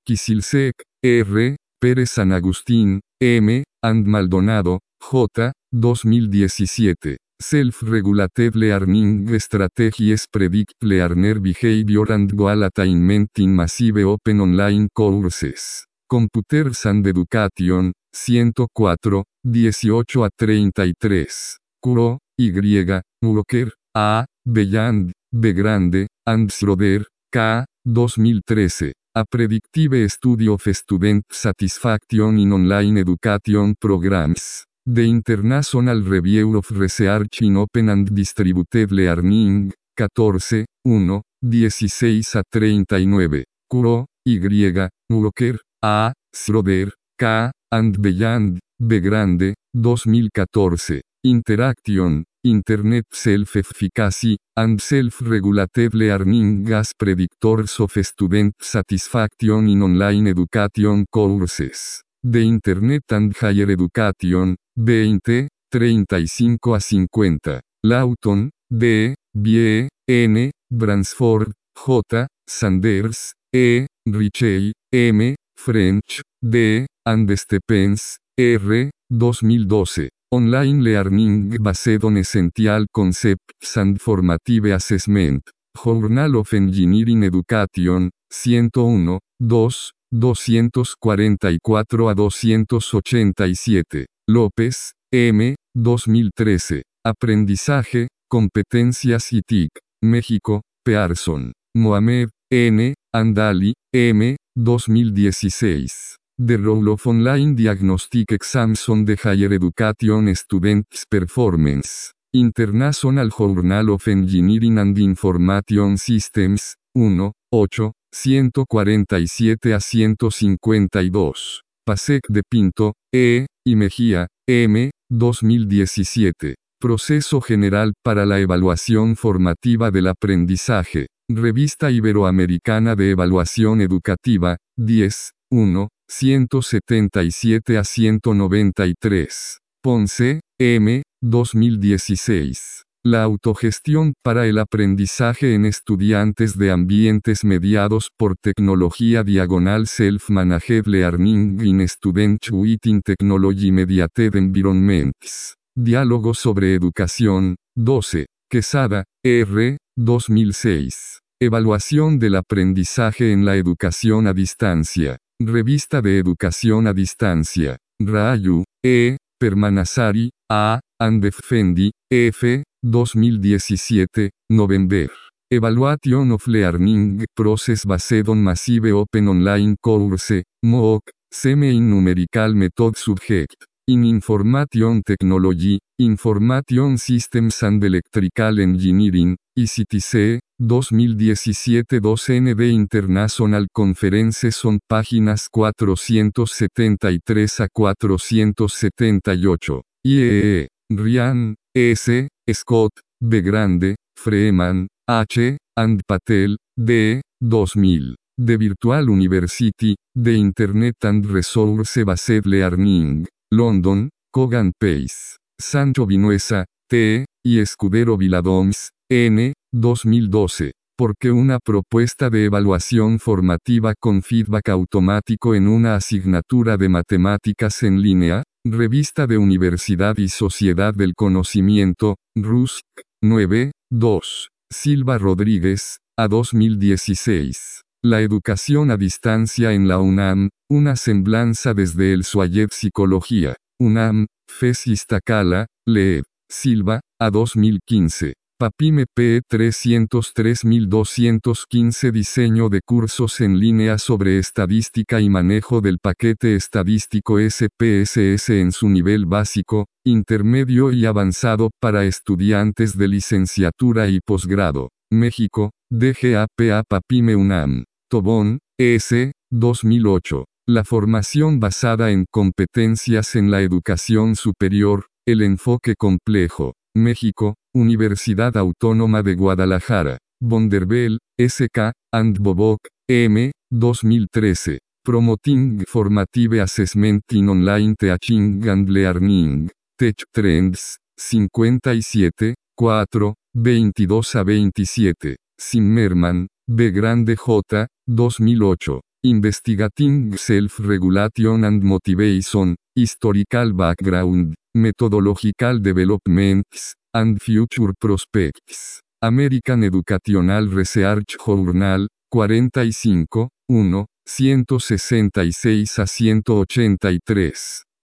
Kisilsek, R., Pérez San Agustín, M., and Maldonado, J., dos mil diecisiete. Self-Regulated Learning Strategies Predict Learner Behavior and Goal Attainment in Massive Open Online Courses. Computers and Education, ciento cuatro, dieciocho a treinta y tres. Q, Y, Walker, A, Belland, B. Grande, and Schroeder, K., dos mil trece. A Predictive Study of Student Satisfaction in Online Education Programs. The International Review of Research in Open and Distributed Learning, catorce, uno, dieciséis a treinta y nueve. Q, Y, Walker, A, Schroeder, K., and Belland, B. Grande, dos mil catorce. Interaction, Internet Self-Efficacy, and Self-Regulated Learning as Predictors of Student Satisfaction in Online Education Courses. The Internet and Higher Education, veinte, treinta y cinco a cincuenta. Lawton, D., Bie, N., Bransford, J., Sanders, E., Richey, M., French, D., and Stephens, R., dos mil doce. Online Learning Based on Essential Concepts and Formative Assessment. Journal of Engineering Education, ciento uno, dos, doscientos cuarenta y cuatro a doscientos ochenta y siete. López, M., dos mil trece. Aprendizaje, Competencias y T I C. México, Pearson. Mohamed, N., Andali, M., dos mil dieciséis. The Role of Online Diagnostic Exams on the Higher Education Students' Performance. International Journal of Engineering and Information Systems, uno, ocho, ciento cuarenta y siete a ciento cincuenta y dos. Pasek de Pinto, E., y Mejía, M., dos mil diecisiete. Proceso General para la Evaluación Formativa del Aprendizaje. Revista Iberoamericana de Evaluación Educativa, diez, uno, ciento setenta y siete a ciento noventa y tres. Ponce, M., dos mil dieciséis. La autogestión para el aprendizaje en estudiantes de ambientes mediados por tecnología diagonal Self-Managed Learning in Students Within Technology Mediated Environments. Diálogo sobre educación, doce. Quesada, R., dos mil seis. Evaluación del aprendizaje en la educación a distancia. Revista de Educación a Distancia. Rayu, E., Permanasari, A., and Effendi, F., dos mil diecisiete, November. Evaluation of Learning Process Based on Massive Open Online Course, M O O C, Semi Numerical Method Subject. In Information Technology, Information Systems and Electrical Engineering, I C T C, dos mil diecisiete dos N B International Conferences on páginas cuatrocientos setenta y tres a cuatrocientos setenta y ocho. I E E, Ryan, S., Scott, B. Grande, Freeman, H., and Patel, D., dos mil. The Virtual University, The Internet and Resource Based Learning. London, Kogan Pace. Sancho Vinuesa, T., y Escudero Viladoms, N., dos mil doce. Porque una propuesta de evaluación formativa con feedback automático en una asignatura de matemáticas en línea, Revista de Universidad y Sociedad del Conocimiento, Rusk, nueve, dos. Silva Rodríguez, A dos mil dieciséis. La educación a distancia en la UNAM, una semblanza desde el Swayed Psicología. UNAM, Fez Iztacala, Leed. Silva, A dos mil quince. Papime P E trescientos tres mil doscientos quince Diseño de cursos en línea sobre estadística y manejo del paquete estadístico S P S S en su nivel básico, intermedio y avanzado para estudiantes de licenciatura y posgrado. México, D G A P A Papime UNAM. Tobón, S., dos mil ocho. La formación basada en competencias en la educación superior, el enfoque complejo. México, Universidad Autónoma de Guadalajara. Vonderbilt, S K, and Boboc, M., dos mil trece. Promoting Formative Assessment in Online Teaching and Learning. Tech Trends, cincuenta y siete, cuatro, veintidós a veintisiete. Zimmerman, B. Grande J., dos mil ocho. Investigating Self-Regulation and Motivation, Historical Background, Methodological Developments, and Future Prospects. American Educational Research Journal, cuarenta y cinco, uno, ciento sesenta y seis a ciento ochenta y tres.